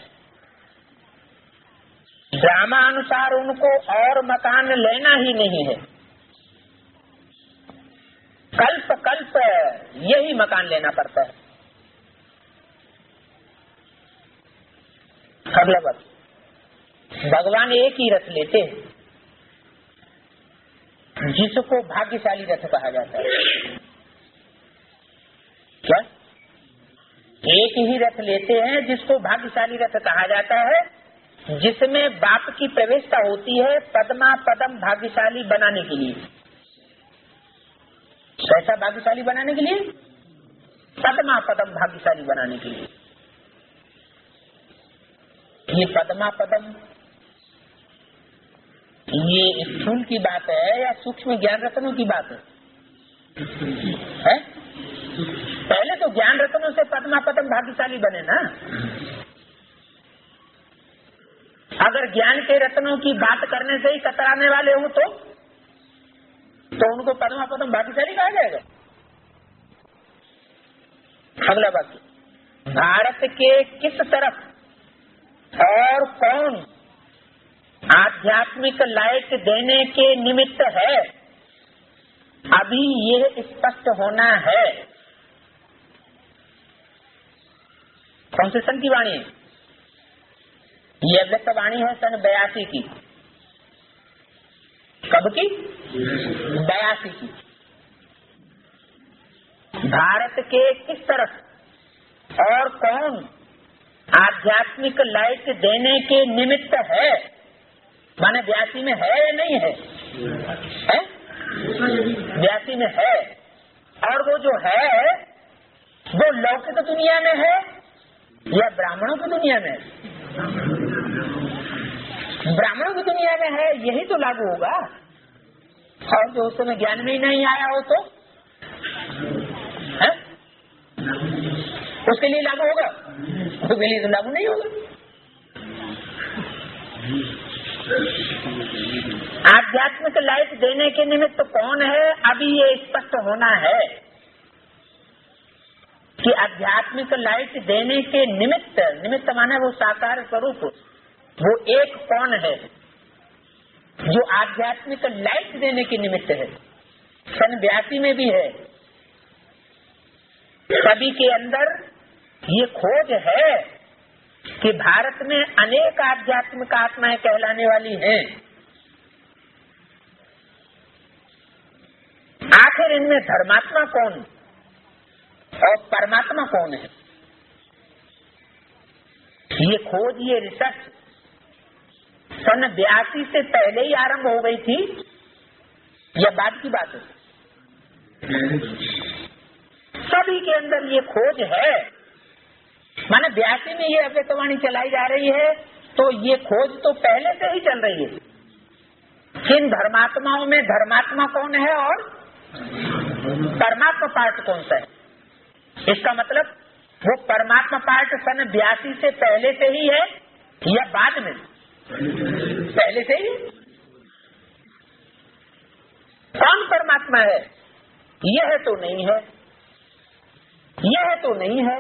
ड्रामा अनुसार उनको और मकान लेना ही नहीं है। कल्प कल्प यही मकान लेना पड़ता है। अगला बात, भगवान एक ही रथ लेते हैं जिसको भाग्यशाली रथ कहा जाता है। क्या? एक ही रथ लेते हैं जिसको भाग्यशाली रथ कहा जाता है, जिसमें बाप की प्रवेशता होती है पद्मा पदम भाग्यशाली बनाने के लिए। कैसा भाग्यशाली बनाने के लिए? पद्मा पदम भाग्यशाली बनाने के लिए। ये पद्मा पदम ये स्थूल की बात है या सूक्ष्म ज्ञान रत्नों की बात है? पहले तो ज्ञान रत्नों से पद्मा पदम भाग्यशाली बने ना। अगर ज्ञान के रत्नों की बात करने से ही कतराने वाले हो तो उनको पद्मा पदम भाग्यशाली कहा जाएगा। अगला वाक्य, भारत के किस तरफ और कौन आध्यात्मिक लाइट देने के निमित्त है, अभी ये स्पष्ट होना है। कौन से सन की वाणी है? ये अव्यक्त वाणी है सन 82 की। कब की? 82 की। भारत के किस तरफ और कौन आध्यात्मिक लाइट देने के निमित्त है, माने 82 में है या नहीं है? 82 में है। और वो जो है वो लौकिक दुनिया में है या ब्राह्मणों की दुनिया में? ब्राह्मणों की दुनिया में है, यही तो लागू होगा। और जो उस समय ज्ञान में ही नहीं आया हो तो है? उसके लिए लागू होगा, उसके लिए तो लागू नहीं होगा। आध्यात्मिक लाइट देने के निमित्त कौन है, अभी ये स्पष्ट होना है कि आध्यात्मिक लाइट देने के निमित्त, निमित्त माने वो साकार स्वरूप, वो एक कौन है जो आध्यात्मिक लाइट देने के निमित्त है। सन 82 में भी है, सभी के अंदर ये खोज है कि भारत में अनेक आध्यात्मिक आत्माएं कहलाने वाली हैं। आखिर इनमें धर्मात्मा कौन और परमात्मा कौन है? ये खोज, ये रिसर्च सन 82 से पहले ही आरंभ हो गई थी या बाद की बात है? सभी के अंदर ये खोज है। माने 82 में ये अव्यक्तवाणी चलाई जा रही है, तो ये खोज तो पहले से ही चल रही है। किन धर्मात्माओं में धर्मात्मा कौन है और परमात्मा पार्ट कौन सा है? इसका मतलब वो परमात्मा पार्ट सन 82 से पहले से ही है या बाद में? पहले से ही। कौन परमात्मा है? यह तो नहीं है, यह तो नहीं है।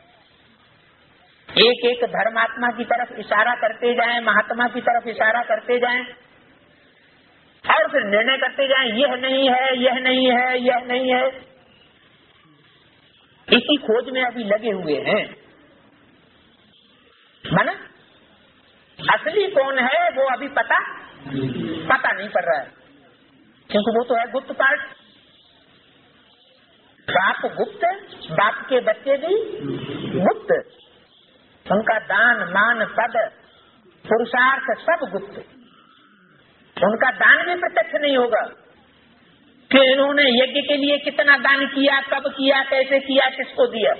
एक एक धर्मात्मा की तरफ इशारा करते जाएं, महात्मा की तरफ इशारा करते जाएं और फिर निर्णय करते जाएं, यह नहीं है, यह नहीं है, यह नहीं है। इसी खोज में अभी लगे हुए हैं। माना असली कौन है वो अभी पता नहीं पड़ रहा है, क्योंकि वो तो है गुप्त पार्ट। बाप गुप्त, बाप के बच्चे भी गुप्त, उनका दान मान पद पुरुषार्थ सब गुप्त। उनका दान भी प्रत्यक्ष नहीं होगा कि इन्होंने यज्ञ के लिए कितना दान किया, कब किया, कैसे किया, किसको दिया,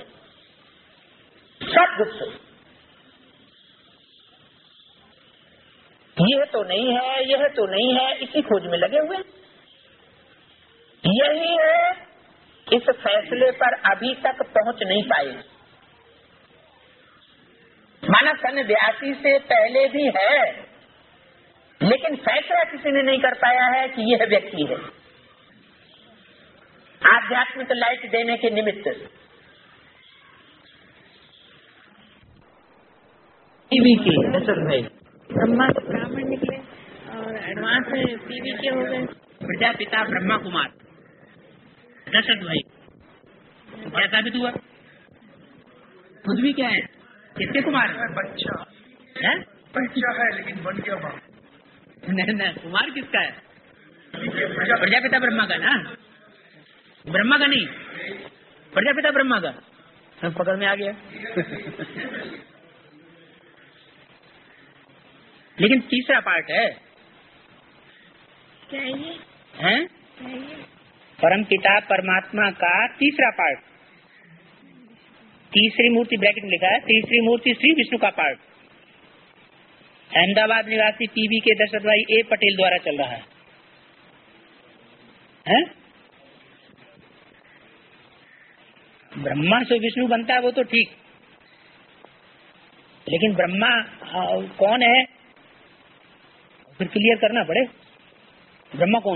सब गुप्त। यह तो नहीं है, यह तो नहीं है, इसी खोज में लगे हुए। यही है, इस फैसले पर अभी तक पहुंच नहीं पाए। माना सन 82 से पहले भी है, लेकिन फैसला किसी ने नहीं कर पाया है कि यह व्यक्ति है आध्यात्मिक लाइट देने के निमित्त। टीवी के दशरथ भाई ब्रह्मा तो ब्राह्मण निकले और एडवांस में पीवी के हो गए। प्रजापिता ब्रह्मा कुमार दशरथ भाई क्या साबित हुआ? खुद भी क्या है, किसके कुमार है? बच्चा है? बच्चा है लेकिन बन गया बाप। नहीं, कुमार किसका है? प्रजापिता ब्रह्मा का ना, ब्रह्मा का नहीं, प्रजापिता ब्रह्मा का। सब पकड़ में आ गया। लेकिन तीसरा पार्ट है, क्या ये हैं? परम पिता परमात्मा का तीसरा पार्ट, तीसरी मूर्ति ब्रैकेट में लिखा है, तीसरी मूर्ति श्री विष्णु का पार्ट अहमदाबाद निवासी पीवी के दशरथ भाई ए पटेल द्वारा चल रहा है? ब्रह्मा से विष्णु बनता है वो तो ठीक, लेकिन ब्रह्मा कौन है फिर क्लियर करना पड़े। ब्रह्मा कौन?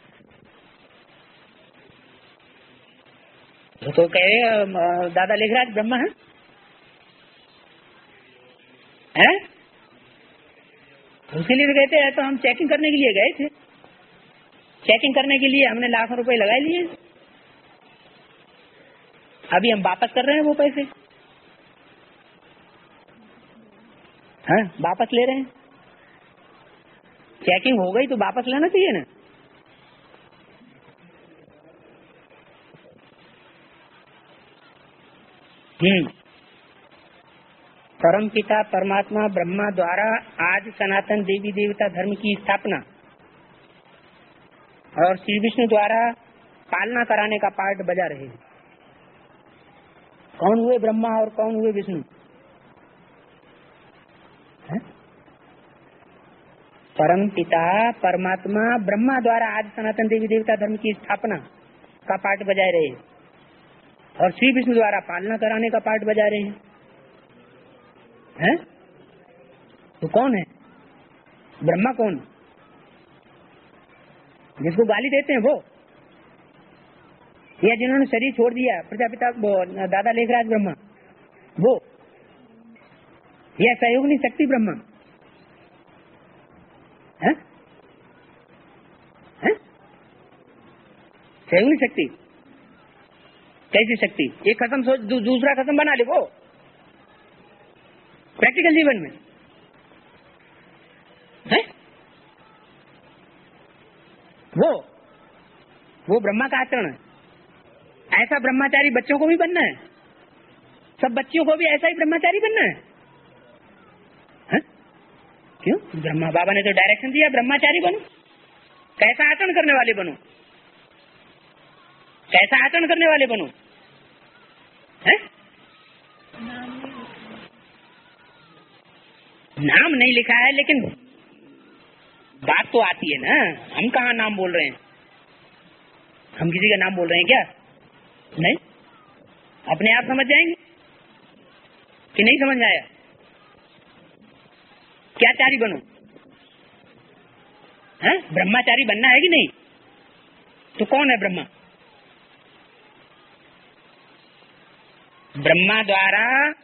तो कहे दादा लिख रहा है ब्रह्मा है, हैं? उसके लिए कहते हैं तो हम चेकिंग करने के लिए गए थे, चेकिंग करने के लिए हमने लाखों रुपए लगा लिए, अभी हम वापस कर रहे हैं वो पैसे, हैं? वापस ले रहे हैं। चेकिंग हो गई तो वापस लेना चाहिए ना। परम पिता परमात्मा ब्रह्मा द्वारा आज सनातन देवी देवता धर्म की स्थापना और श्री विष्णु द्वारा पालना कराने का पार्ट बजा रहे हैं। कौन हुए ब्रह्मा और कौन हुए विष्णु? परम पिता परमात्मा ब्रह्मा द्वारा आज सनातन देवी देवता धर्म की स्थापना का पाठ बजाए रहे और श्री विष्णु द्वारा पालना कराने का पाठ बजा रहे हैं। तो कौन है ब्रह्मा? कौन? जिसको गाली देते हैं वो, या जिन्होंने शरीर छोड़ दिया प्रजापिता दादा लेखराज ब्रह्मा वो, या सहयोगिनी शक्ति ब्रह्मा है? सहयोगिनी शक्ति कैसी शक्ति? एक खत्म सोच दूसरा खत्म बना ले वो प्रैक्टिकल जीवन में है? वो ब्रह्मा का आचरण है। ऐसा ब्रह्मचारी बच्चों को भी बनना है, सब बच्चियों को भी ऐसा ही ब्रह्मचारी बनना है। क्यों? ब्रह्मा बाबा ने तो डायरेक्शन दिया ब्रह्मचारी बनो, कैसा आचरण करने वाले बनो, कैसा आचरण करने वाले बनो है? नाम नहीं लिखा है लेकिन बात तो आती है ना। हम कहाँ नाम बोल रहे हैं? हम किसी का नाम बोल रहे हैं क्या? नहीं, अपने आप समझ जाएंगे कि नहीं समझ आया? क्या चारी बनो है? ब्रह्मचारी बनना है कि नहीं? तो कौन है ब्रह्मा? ब्रह्मा द्वारा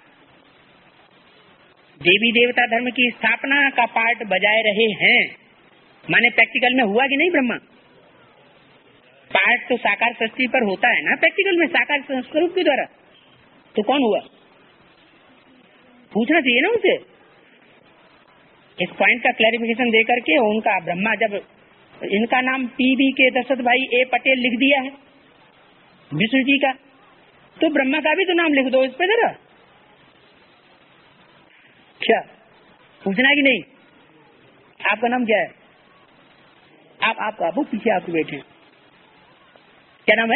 देवी देवता धर्म की स्थापना का पाठ बजाए रहे हैं, माने प्रैक्टिकल में हुआ कि नहीं? ब्रह्मा पाठ तो साकार सृष्टि पर होता है ना, प्रैक्टिकल में साकार स्वरूप के द्वारा। तो कौन हुआ? पूछना चाहिए ना उनसे। इस पॉइंट का क्लैरिफिकेशन दे करके उनका ब्रह्मा, जब इनका नाम पीवी के दशरथ भाई ए पटेल लिख दिया है विष्णु जी का, तो ब्रह्मा का भी तो नाम लिख दो इस पे जरा। क्या पूछना है कि नहीं? आपका नाम क्या है? आप पीछे आपको बैठे, क्या नाम है?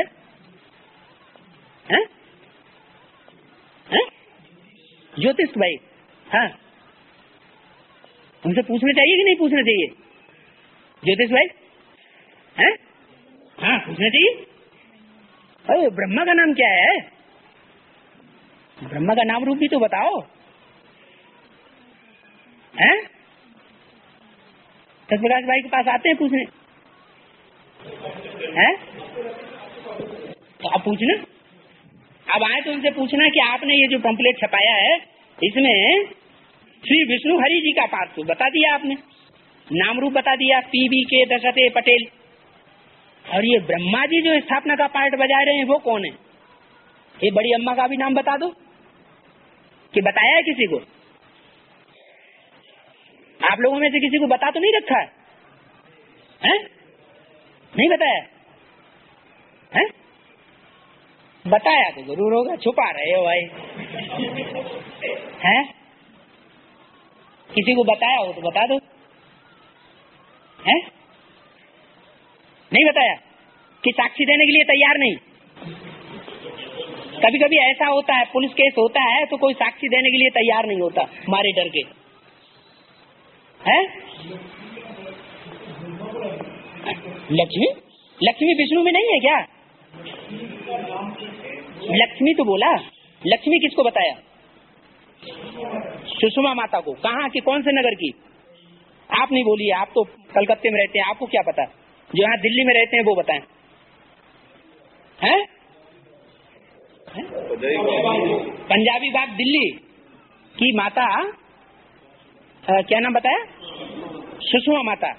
ज्योतिष भाई। हाँ, उनसे पूछना चाहिए कि नहीं पूछना चाहिए? ज्योतिष भाई हैं? हाँ, पूछना चाहिए। ओ, ब्रह्मा का नाम क्या है? ब्रह्मा का नाम रूप भी तो बताओ हैं? सत्यप्रकाश भाई के पास आते हैं पूछने हैं? तो आप पूछना, अब आए तो उनसे पूछना कि आपने ये जो पंपलेट छपाया है इसमें श्री विष्णु हरि जी का पाठ तो बता दिया आपने, नाम रूप बता दिया पीवी के दशरथ पटेल, और ये ब्रह्मा जी जो स्थापना का पाठ बजा रहे हैं वो कौन है? ये बड़ी अम्मा का भी नाम बता दो कि बताया है किसी को? आप लोगों में से किसी को बता तो नहीं रखा है? नहीं बताया है? बताया तो जरूर होगा, छुपा रहे हो भाई हैं? किसी को बताया हो तो बता दो हैं? नहीं बताया कि साक्षी देने के लिए तैयार नहीं? कभी कभी ऐसा होता है, पुलिस केस होता है तो कोई साक्षी देने के लिए तैयार नहीं होता, मारे डर के है? लक्ष्मी विष्णु में नहीं है क्या? लक्ष्मी तो बोला, लक्ष्मी किसको बताया? सुषमा माता को। कहाँ की, कौन से नगर की? आप नहीं बोलिए, आप तो कलकत्ते में रहते हैं, आपको क्या पता? जो यहाँ दिल्ली में रहते हैं वो बताएं हैं? पंजाबी बाग दिल्ली की माता, क्या नाम बताया? सुषमा माता।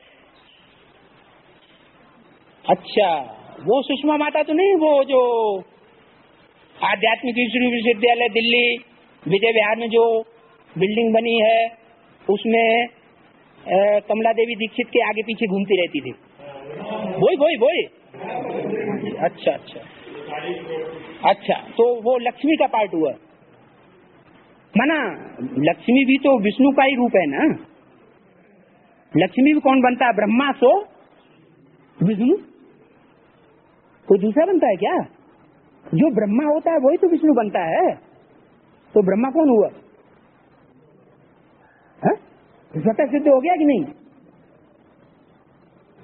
अच्छा, वो सुषमा माता तो नहीं, वो जो आध्यात्मिक विश्वविद्यालय दिल्ली विजय विहार में जो बिल्डिंग बनी है उसमें कमला देवी दीक्षित के आगे पीछे घूमती रहती थी, वही। अच्छा, तो वो लक्ष्मी का पार्ट हुआ। माना लक्ष्मी भी तो विष्णु का ही रूप है ना। लक्ष्मी भी कौन बनता है? ब्रह्मा सो विष्णु, कोई दूसरा बनता है क्या? जो ब्रह्मा होता है वही तो विष्णु बनता है। तो ब्रह्मा कौन हुआ? स्वतः सिद्ध हो गया कि नहीं?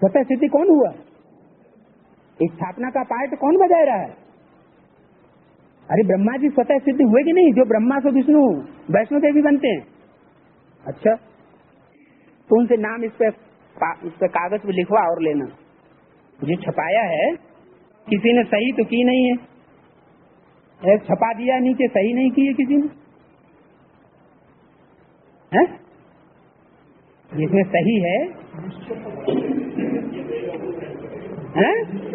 स्वतः सिद्धि कौन हुआ? स्थापना का पार्ट कौन बजा रहा है? अरे ब्रह्मा जी स्वतः सिद्धि हुए कि नहीं? जो ब्रह्मा से विष्णु वैष्णो देवी बनते हैं। अच्छा, तो उनसे नाम इस पे कागज पे लिखवा और लेना। जो छपाया है किसी ने सही तो की नहीं है, छपा दिया नीचे, सही नहीं की है किसी ने, है? जिसमें सही है, हैं?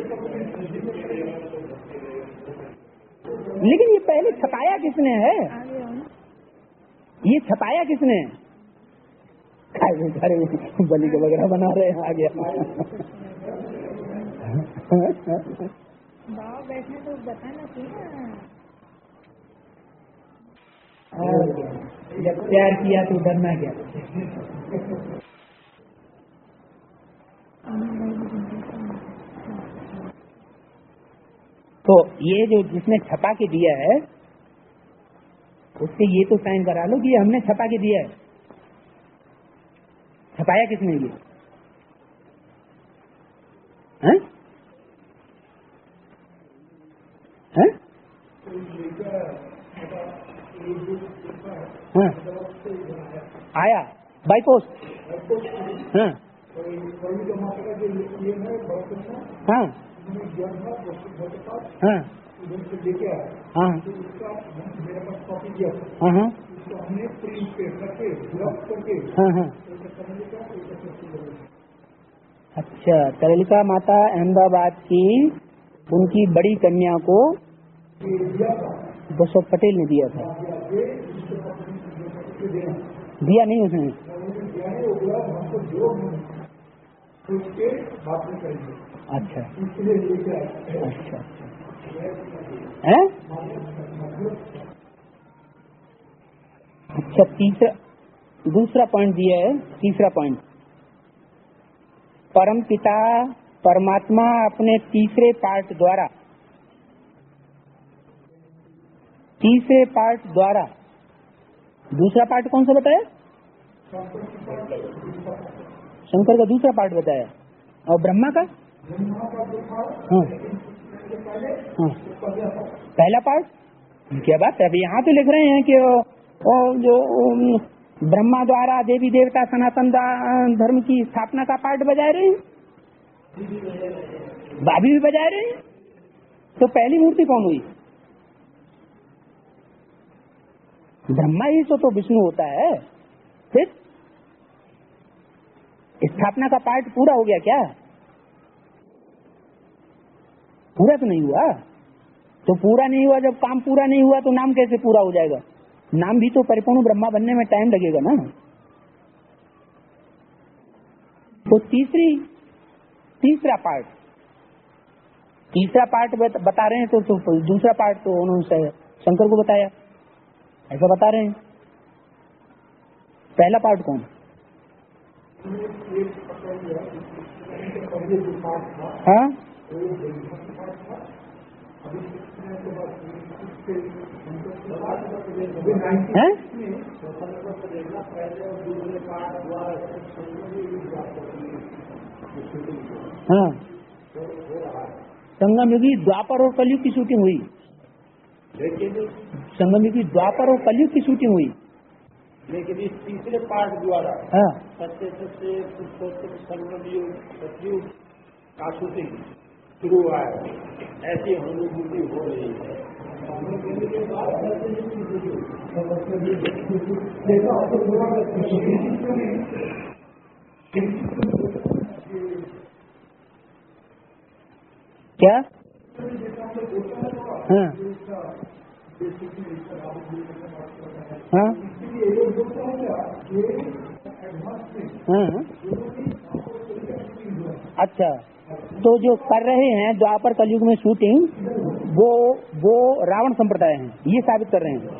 लेकिन ये पहले छपाया किसने है? ये छपाया किसने? अरे बलि का वगैरह बना रहे हैं, आ गया। बैठने तो बताना चाहिए ना। जब प्यार किया तो डरना क्या? तो ये जो जिसने छपा के दिया है उससे ये तो साइन करा लो कि हमने छपा के दिया है। छपाया किसने ये? हैं? हैं? हाँ, आया बाई पोस्ट। हाँ हाँ हाँ हाँ हाँ हाँ हाँ। अच्छा, तरलिका माता अहमदाबाद की उनकी बड़ी कन्या को बसव पटेल ने दिया था। दिया नहीं उसने? अच्छा अच्छा है। अच्छा, दूसरा पॉइंट दिया है। तीसरा पॉइंट, परम पिता परमात्मा अपने तीसरे पार्ट द्वारा दूसरा पार्ट कौन सा बताया? शंकर का दूसरा पार्ट बताया। और ब्रह्मा का? हाँ हाँ, पहला पार्ट। क्या बात है, अभी यहाँ तो लिख रहे हैं कि जो ब्रह्मा द्वारा देवी देवता सनातन धर्म की स्थापना का पार्ट बजा रहे हैं, अभी भी बजा रहे हैं। तो पहली मूर्ति कौन हुई? ब्रह्मा ही तो विष्णु होता है। फिर स्थापना का पार्ट पूरा हो गया क्या? पूरा तो नहीं हुआ। तो पूरा नहीं हुआ, जब काम पूरा नहीं हुआ तो नाम कैसे पूरा हो जाएगा? नाम भी तो परिपूर्ण ब्रह्मा बनने में टाइम लगेगा ना। तो तीसरा पार्ट बता रहे हैं। तो दूसरा पार्ट तो उन्होंने शंकर को बताया, ऐसा बता रहे हैं। पहला पार्ट कौन? हाँ हैं? हाँ, संगम युगी द्वापर और कलयुग की शूटिंग हुई। संगम युगी द्वापर और कलयुग की शूटिंग हुई। लेकिन इस तीसरे पार्ट द्वारा हाँ, सत्य संगम युग सतयुग का शूटिंग शुरू हुआ है। ऐसी अनुभूति हो रही है। क्या? हाँ हाँ हाँ। अच्छा, तो जो कर रहे हैं द्वापर कलयुग में शूटिंग, वो रावण संप्रदाय है, ये साबित कर रहे हैं।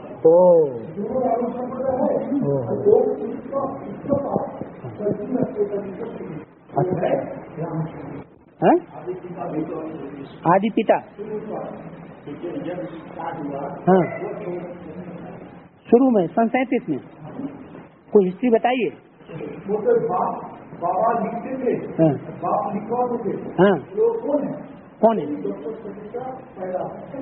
अच्छा, आदि पिता। हाँ, शुरू में सन 37 में। कोई हिस्ट्री बताइए। बाबा लिखते थे, हाँ बाप लिखवाते थे। हाँ वो कौन है? कौन है? डॉक्टर सतीश का पैदा।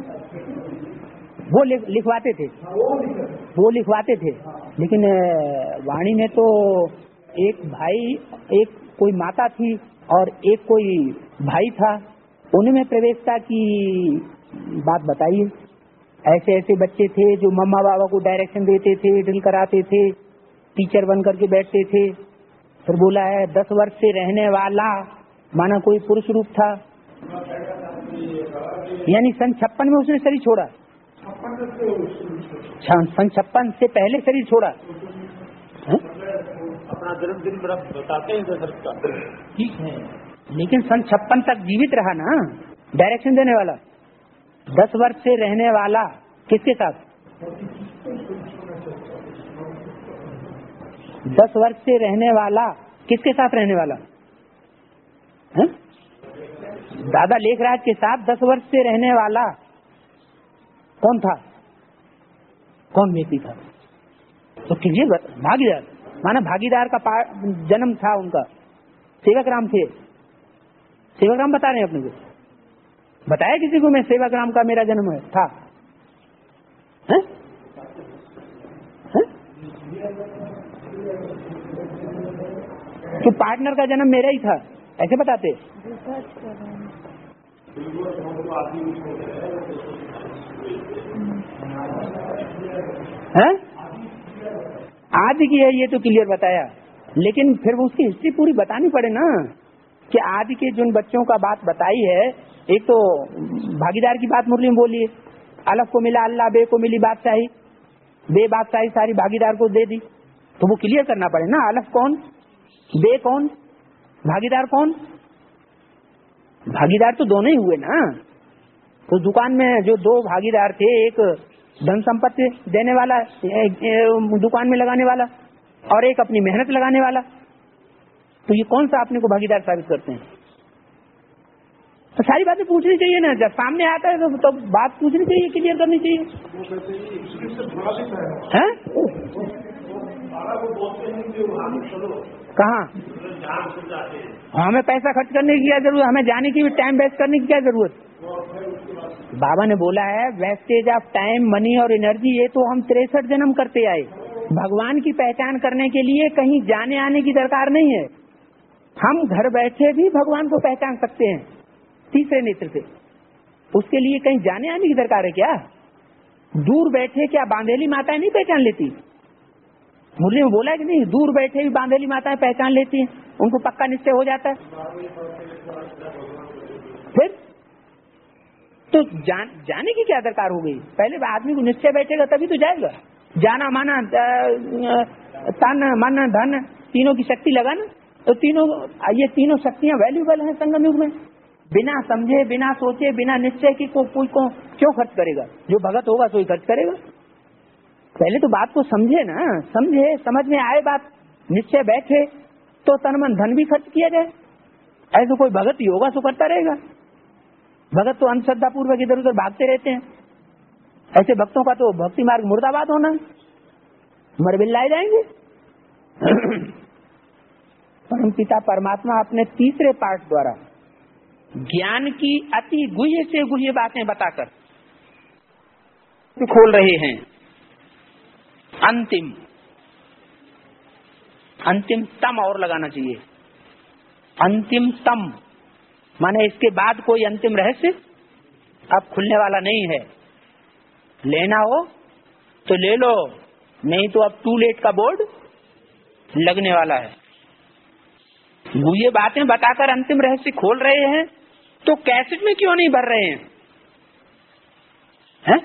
वो लिखवाते थे, वो लिखवाते थे। लेकिन वाणी में तो एक भाई, एक कोई माता थी और एक कोई भाई था, उनमें प्रवेशता की बात बताइए। ऐसे ऐसे बच्चे थे जो मम्मा बाबा को डायरेक्शन देते थे, ड्रिल कराते थे, टीचर बन करके बैठते थे। फिर बोला है 10 वर्ष से रहने वाला, माना कोई पुरुष रूप था, यानी सन 56 में उसने शरीर छोड़ा। सन 56 से पहले शरीर छोड़ा। अपना जन्मदिन बताते हैं, ठीक है, लेकिन सन 56 तक जीवित रहा ना, डायरेक्शन देने वाला। 10 वर्ष से रहने वाला किसके साथ? 10 वर्ष से रहने वाला किसके साथ रहने वाला है? दादा लेखराज के साथ 10 वर्ष से रहने वाला कौन था? कौन व्यक्ति था? तो कीजिए भागीदार, माना भागीदार का जन्म था उनका। सेवक राम थे, सेवक राम बता रहे हैं अपने को। बताया किसी को मैं सेवक राम का मेरा जन्म है था? है? है? तो पार्टनर का जन्म मेरा ही था, ऐसे बताते हैं? आदि की है ये तो क्लियर बताया, लेकिन फिर उसकी हिस्ट्री पूरी बतानी पड़े ना, कि आदि के जिन बच्चों का बात बताई है। एक तो भागीदार की बात मुरली में बोली है, अलफ को मिला अल्लाह, बे को मिली बादशाही, बे बादशाही सारी भागीदार को दे दी, तो वो क्लियर करना पड़े ना, अलफ कौन, बे कौन, भागीदार कौन? भागीदार तो दोनों ही हुए ना। तो दुकान में जो 2 भागीदार थे, एक धन संपत्ति देने वाला, दुकान में लगाने वाला, और एक अपनी मेहनत लगाने वाला, तो ये कौन सा अपने को भागीदार साबित करते हैं? तो सारी बातें पूछनी चाहिए ना, जब सामने आता है तो बात पूछनी चाहिए, क्लियर करनी चाहिए। हैं? कहाँ? हमें पैसा खर्च करने की क्या जरूरत, हमें जाने की भी टाइम वेस्ट करने की क्या जरूरत? बाबा ने बोला है वेस्टेज ऑफ टाइम, मनी और एनर्जी, ये तो हम 63 जन्म करते आए। भगवान की पहचान करने के लिए कहीं जाने आने की दरकार नहीं है। हम घर बैठे भी भगवान को पहचान सकते हैं तीसरे नेत्र से। उसके लिए कहीं जाने आने की दरकार है क्या? दूर बैठे क्या बांधेली माताएं नहीं पहचान लेती? मुरली में बोला है कि नहीं, दूर बैठे भी बांधेली माताएं पहचान लेती हैं, उनको पक्का निश्चय हो जाता है। फिर तो जाने की क्या दरकार हो गई? पहले आदमी को निश्चय बैठेगा तभी तो जाएगा। जाना माना तन मन धन तीनों की शक्ति लगाना, तो ये तीनों शक्तियां वैल्यूबल हैं संगम युग में। बिना समझे, बिना सोचे, बिना निश्चय की कोई को क्यों खर्च करेगा? जो भगत होगा तो ही खर्च करेगा। पहले तो बात को समझे ना, समझे, समझ में आए बात, निश्चय बैठे तो तन मन धन भी खर्च किया जाए। ऐसे कोई भगत ही होगा तो करता रहेगा। भगत तो अंधश्रद्धा पूर्वक इधर उधर भागते रहते हैं। ऐसे भक्तों का तो भक्ति मार्ग मुर्दाबाद होना, मर बिल्लाए जाएंगे। परम पिता परमात्मा अपने तीसरे पाठ द्वारा ज्ञान की अति गुह्य से गुह्य बातें बताकर खोल रहे हैं। अंतिम तम और लगाना चाहिए। अंतिम तम माने इसके बाद कोई अंतिम रहस्य अब खुलने वाला नहीं है। लेना हो तो ले लो, नहीं तो अब टू लेट का बोर्ड लगने वाला है। ये बातें बताकर अंतिम रहस्य खोल रहे हैं, तो कैसेट में क्यों नहीं भर रहे हैं?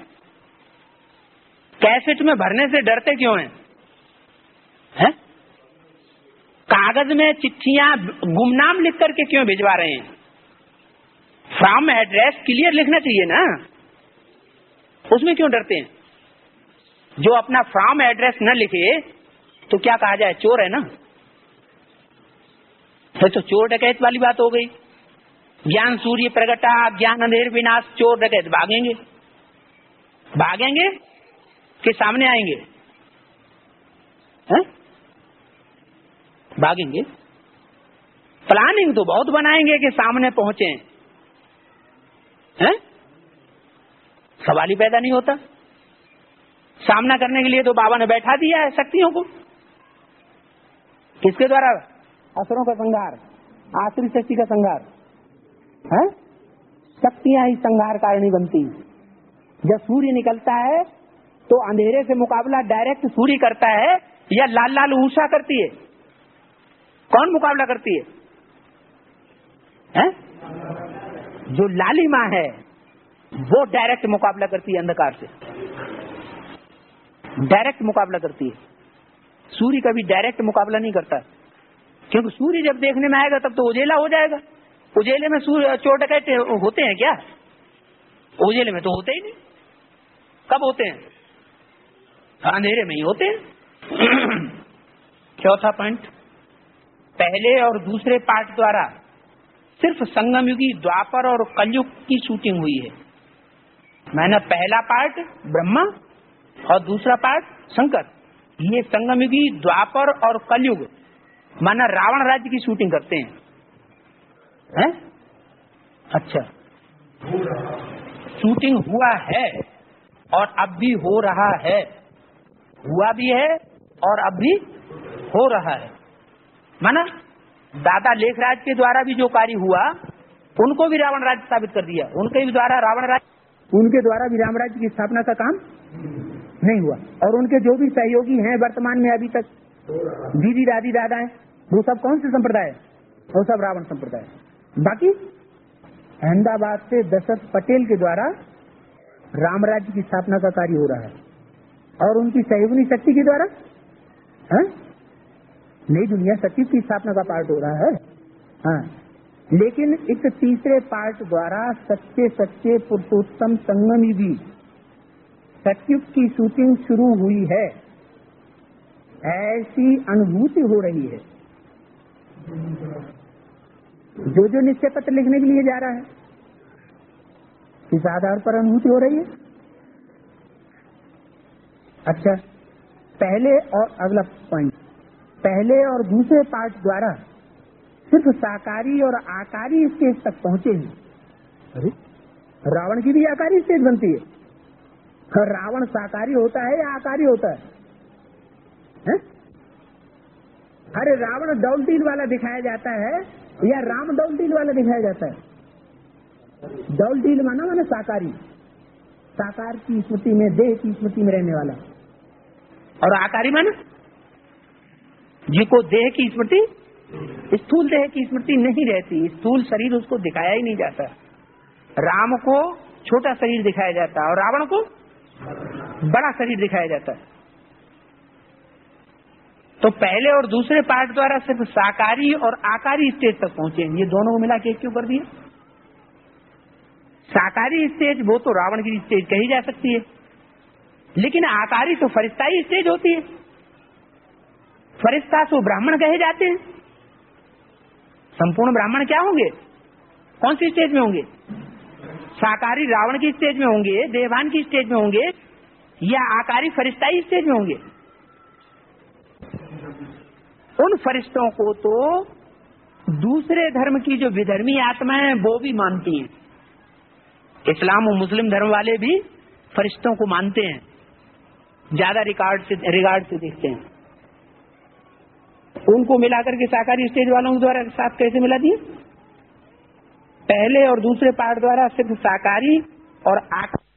कैसेट में भरने से डरते क्यों हैं? कागज में चिट्ठियां गुमनाम लिख करके क्यों भिजवा रहे हैं? फ्रॉम एड्रेस क्लियर लिखना चाहिए ना, उसमें क्यों डरते हैं? जो अपना फ्रॉम एड्रेस न लिखे तो क्या कहा जाए, चोर है ना। तो चोर डकैत वाली बात हो गई। ज्ञान सूर्य प्रगटा, ज्ञान अंधेर विनाश, चोर डकैत भागेंगे। भागेंगे कि सामने आएंगे? हैं? भागेंगे। प्लानिंग तो बहुत बनाएंगे कि सामने पहुंचे हैं, सवाल ही पैदा नहीं होता। सामना करने के लिए तो बाबा ने बैठा दिया है शक्तियों को। किसके द्वारा? असुरों का संहार, आसुरी शक्ति का संहार है। शक्तियां ही संहार कारिणी बनती। जब सूर्य निकलता है तो अंधेरे से मुकाबला डायरेक्ट सूर्य करता है या लाल लाल ऊषा करती है? कौन मुकाबला करती है? जो लालिमा है वो डायरेक्ट मुकाबला करती है अंधकार से, डायरेक्ट मुकाबला करती है। सूर्य कभी डायरेक्ट मुकाबला नहीं करता, क्योंकि सूर्य जब देखने में आएगा तब तो उजेला हो जाएगा। उजेले में सूर्य चोर डकैत होते हैं क्या? उजेले में तो होते ही नहीं। कब होते हैं? अंधेरे में ही होते हैं। चौथा पॉइंट, पहले और दूसरे पार्ट द्वारा सिर्फ संगम युगी द्वापर और कलयुग की शूटिंग हुई है। मैंने पहला पार्ट ब्रह्मा और दूसरा पार्ट शंकर, ये संगम युगी द्वापर और कलयुग माना रावण राज्य की शूटिंग करते हैं। अच्छा, शूटिंग हुआ है और अब भी हो रहा है, हुआ भी है और अब भी हो रहा है। माना दादा लेखराज के द्वारा भी जो कार्य हुआ उनको भी रावण राज्य साबित कर दिया, उनके भी द्वारा रावण राज्य, उनके द्वारा भी राम राज्य की स्थापना का काम नहीं हुआ। और उनके जो भी सहयोगी हैं वर्तमान में अभी तक, दीदी दादी दादा हैं, वो सब कौन से संप्रदाय? वो सब रावण संप्रदाय। बाकी अहमदाबाद से दशरथ पटेल के द्वारा राम राज्य की स्थापना का कार्य हो रहा है और उनकी सहयोगी शक्ति के द्वारा नई दुनिया सचिव की स्थापना का पार्ट हो रहा है। हाँ, लेकिन इस तीसरे पार्ट द्वारा सच्चे सच्चे पुरुषोत्तम संगम युगी सतयुग की शूटिंग शुरू हुई है, ऐसी अनुभूति हो रही है। जो जो निश्चय पत्र लिखने के लिए जा रहा है किस आधार पर अनुभूति हो रही है? अच्छा, पहले और अगला पॉइंट, पहले और दूसरे पार्ट द्वारा सिर्फ साकारी और आकारी स्टेज तक पहुंचे हैं। अरे रावण की भी आकारी स्टेज बनती है। रावण साकारी होता है या आकारी होता है? अरे रावण डौलडील वाला दिखाया जाता है या राम डौलडील वाला दिखाया जाता है? डौलडील माना साकारी, साकार की स्मृति में, देह की स्मृति में रहने वाला। और आकारी माना जिसको देह की स्मृति, स्थूल देह की स्मृति नहीं रहती, स्थूल शरीर उसको दिखाया ही नहीं जाता। राम को छोटा शरीर दिखाया जाता है और रावण को बड़ा शरीर दिखाया जाता है। तो पहले और दूसरे पार्ट द्वारा सिर्फ साकारी और आकारी स्टेज तक पहुंचे। ये दोनों को मिला के क्यों कर दिया? साकारी स्टेज वो तो रावण की स्टेज कही जा सकती है, लेकिन आकारी तो फरिश्ताई स्टेज होती है। फरिश्ता तो ब्राह्मण कहे जाते हैं। संपूर्ण ब्राह्मण क्या होंगे? कौन सी स्टेज में होंगे? साकारी रावण की स्टेज में होंगे, देवान की स्टेज में होंगे, या आकारी फरिश्ताई स्टेज में होंगे? उन फरिश्तों को तो दूसरे धर्म की जो विधर्मी आत्माएं हैं वो भी मानती हैं। इस्लाम और मुस्लिम धर्म वाले भी फरिश्तों को मानते हैं, ज्यादा रिगार्ड से देखते हैं। उनको मिलाकर के साकारी स्टेज वालों के द्वारा साथ कैसे मिला दिए? पहले और दूसरे पार्ट द्वारा सिर्फ साकारी और आकारी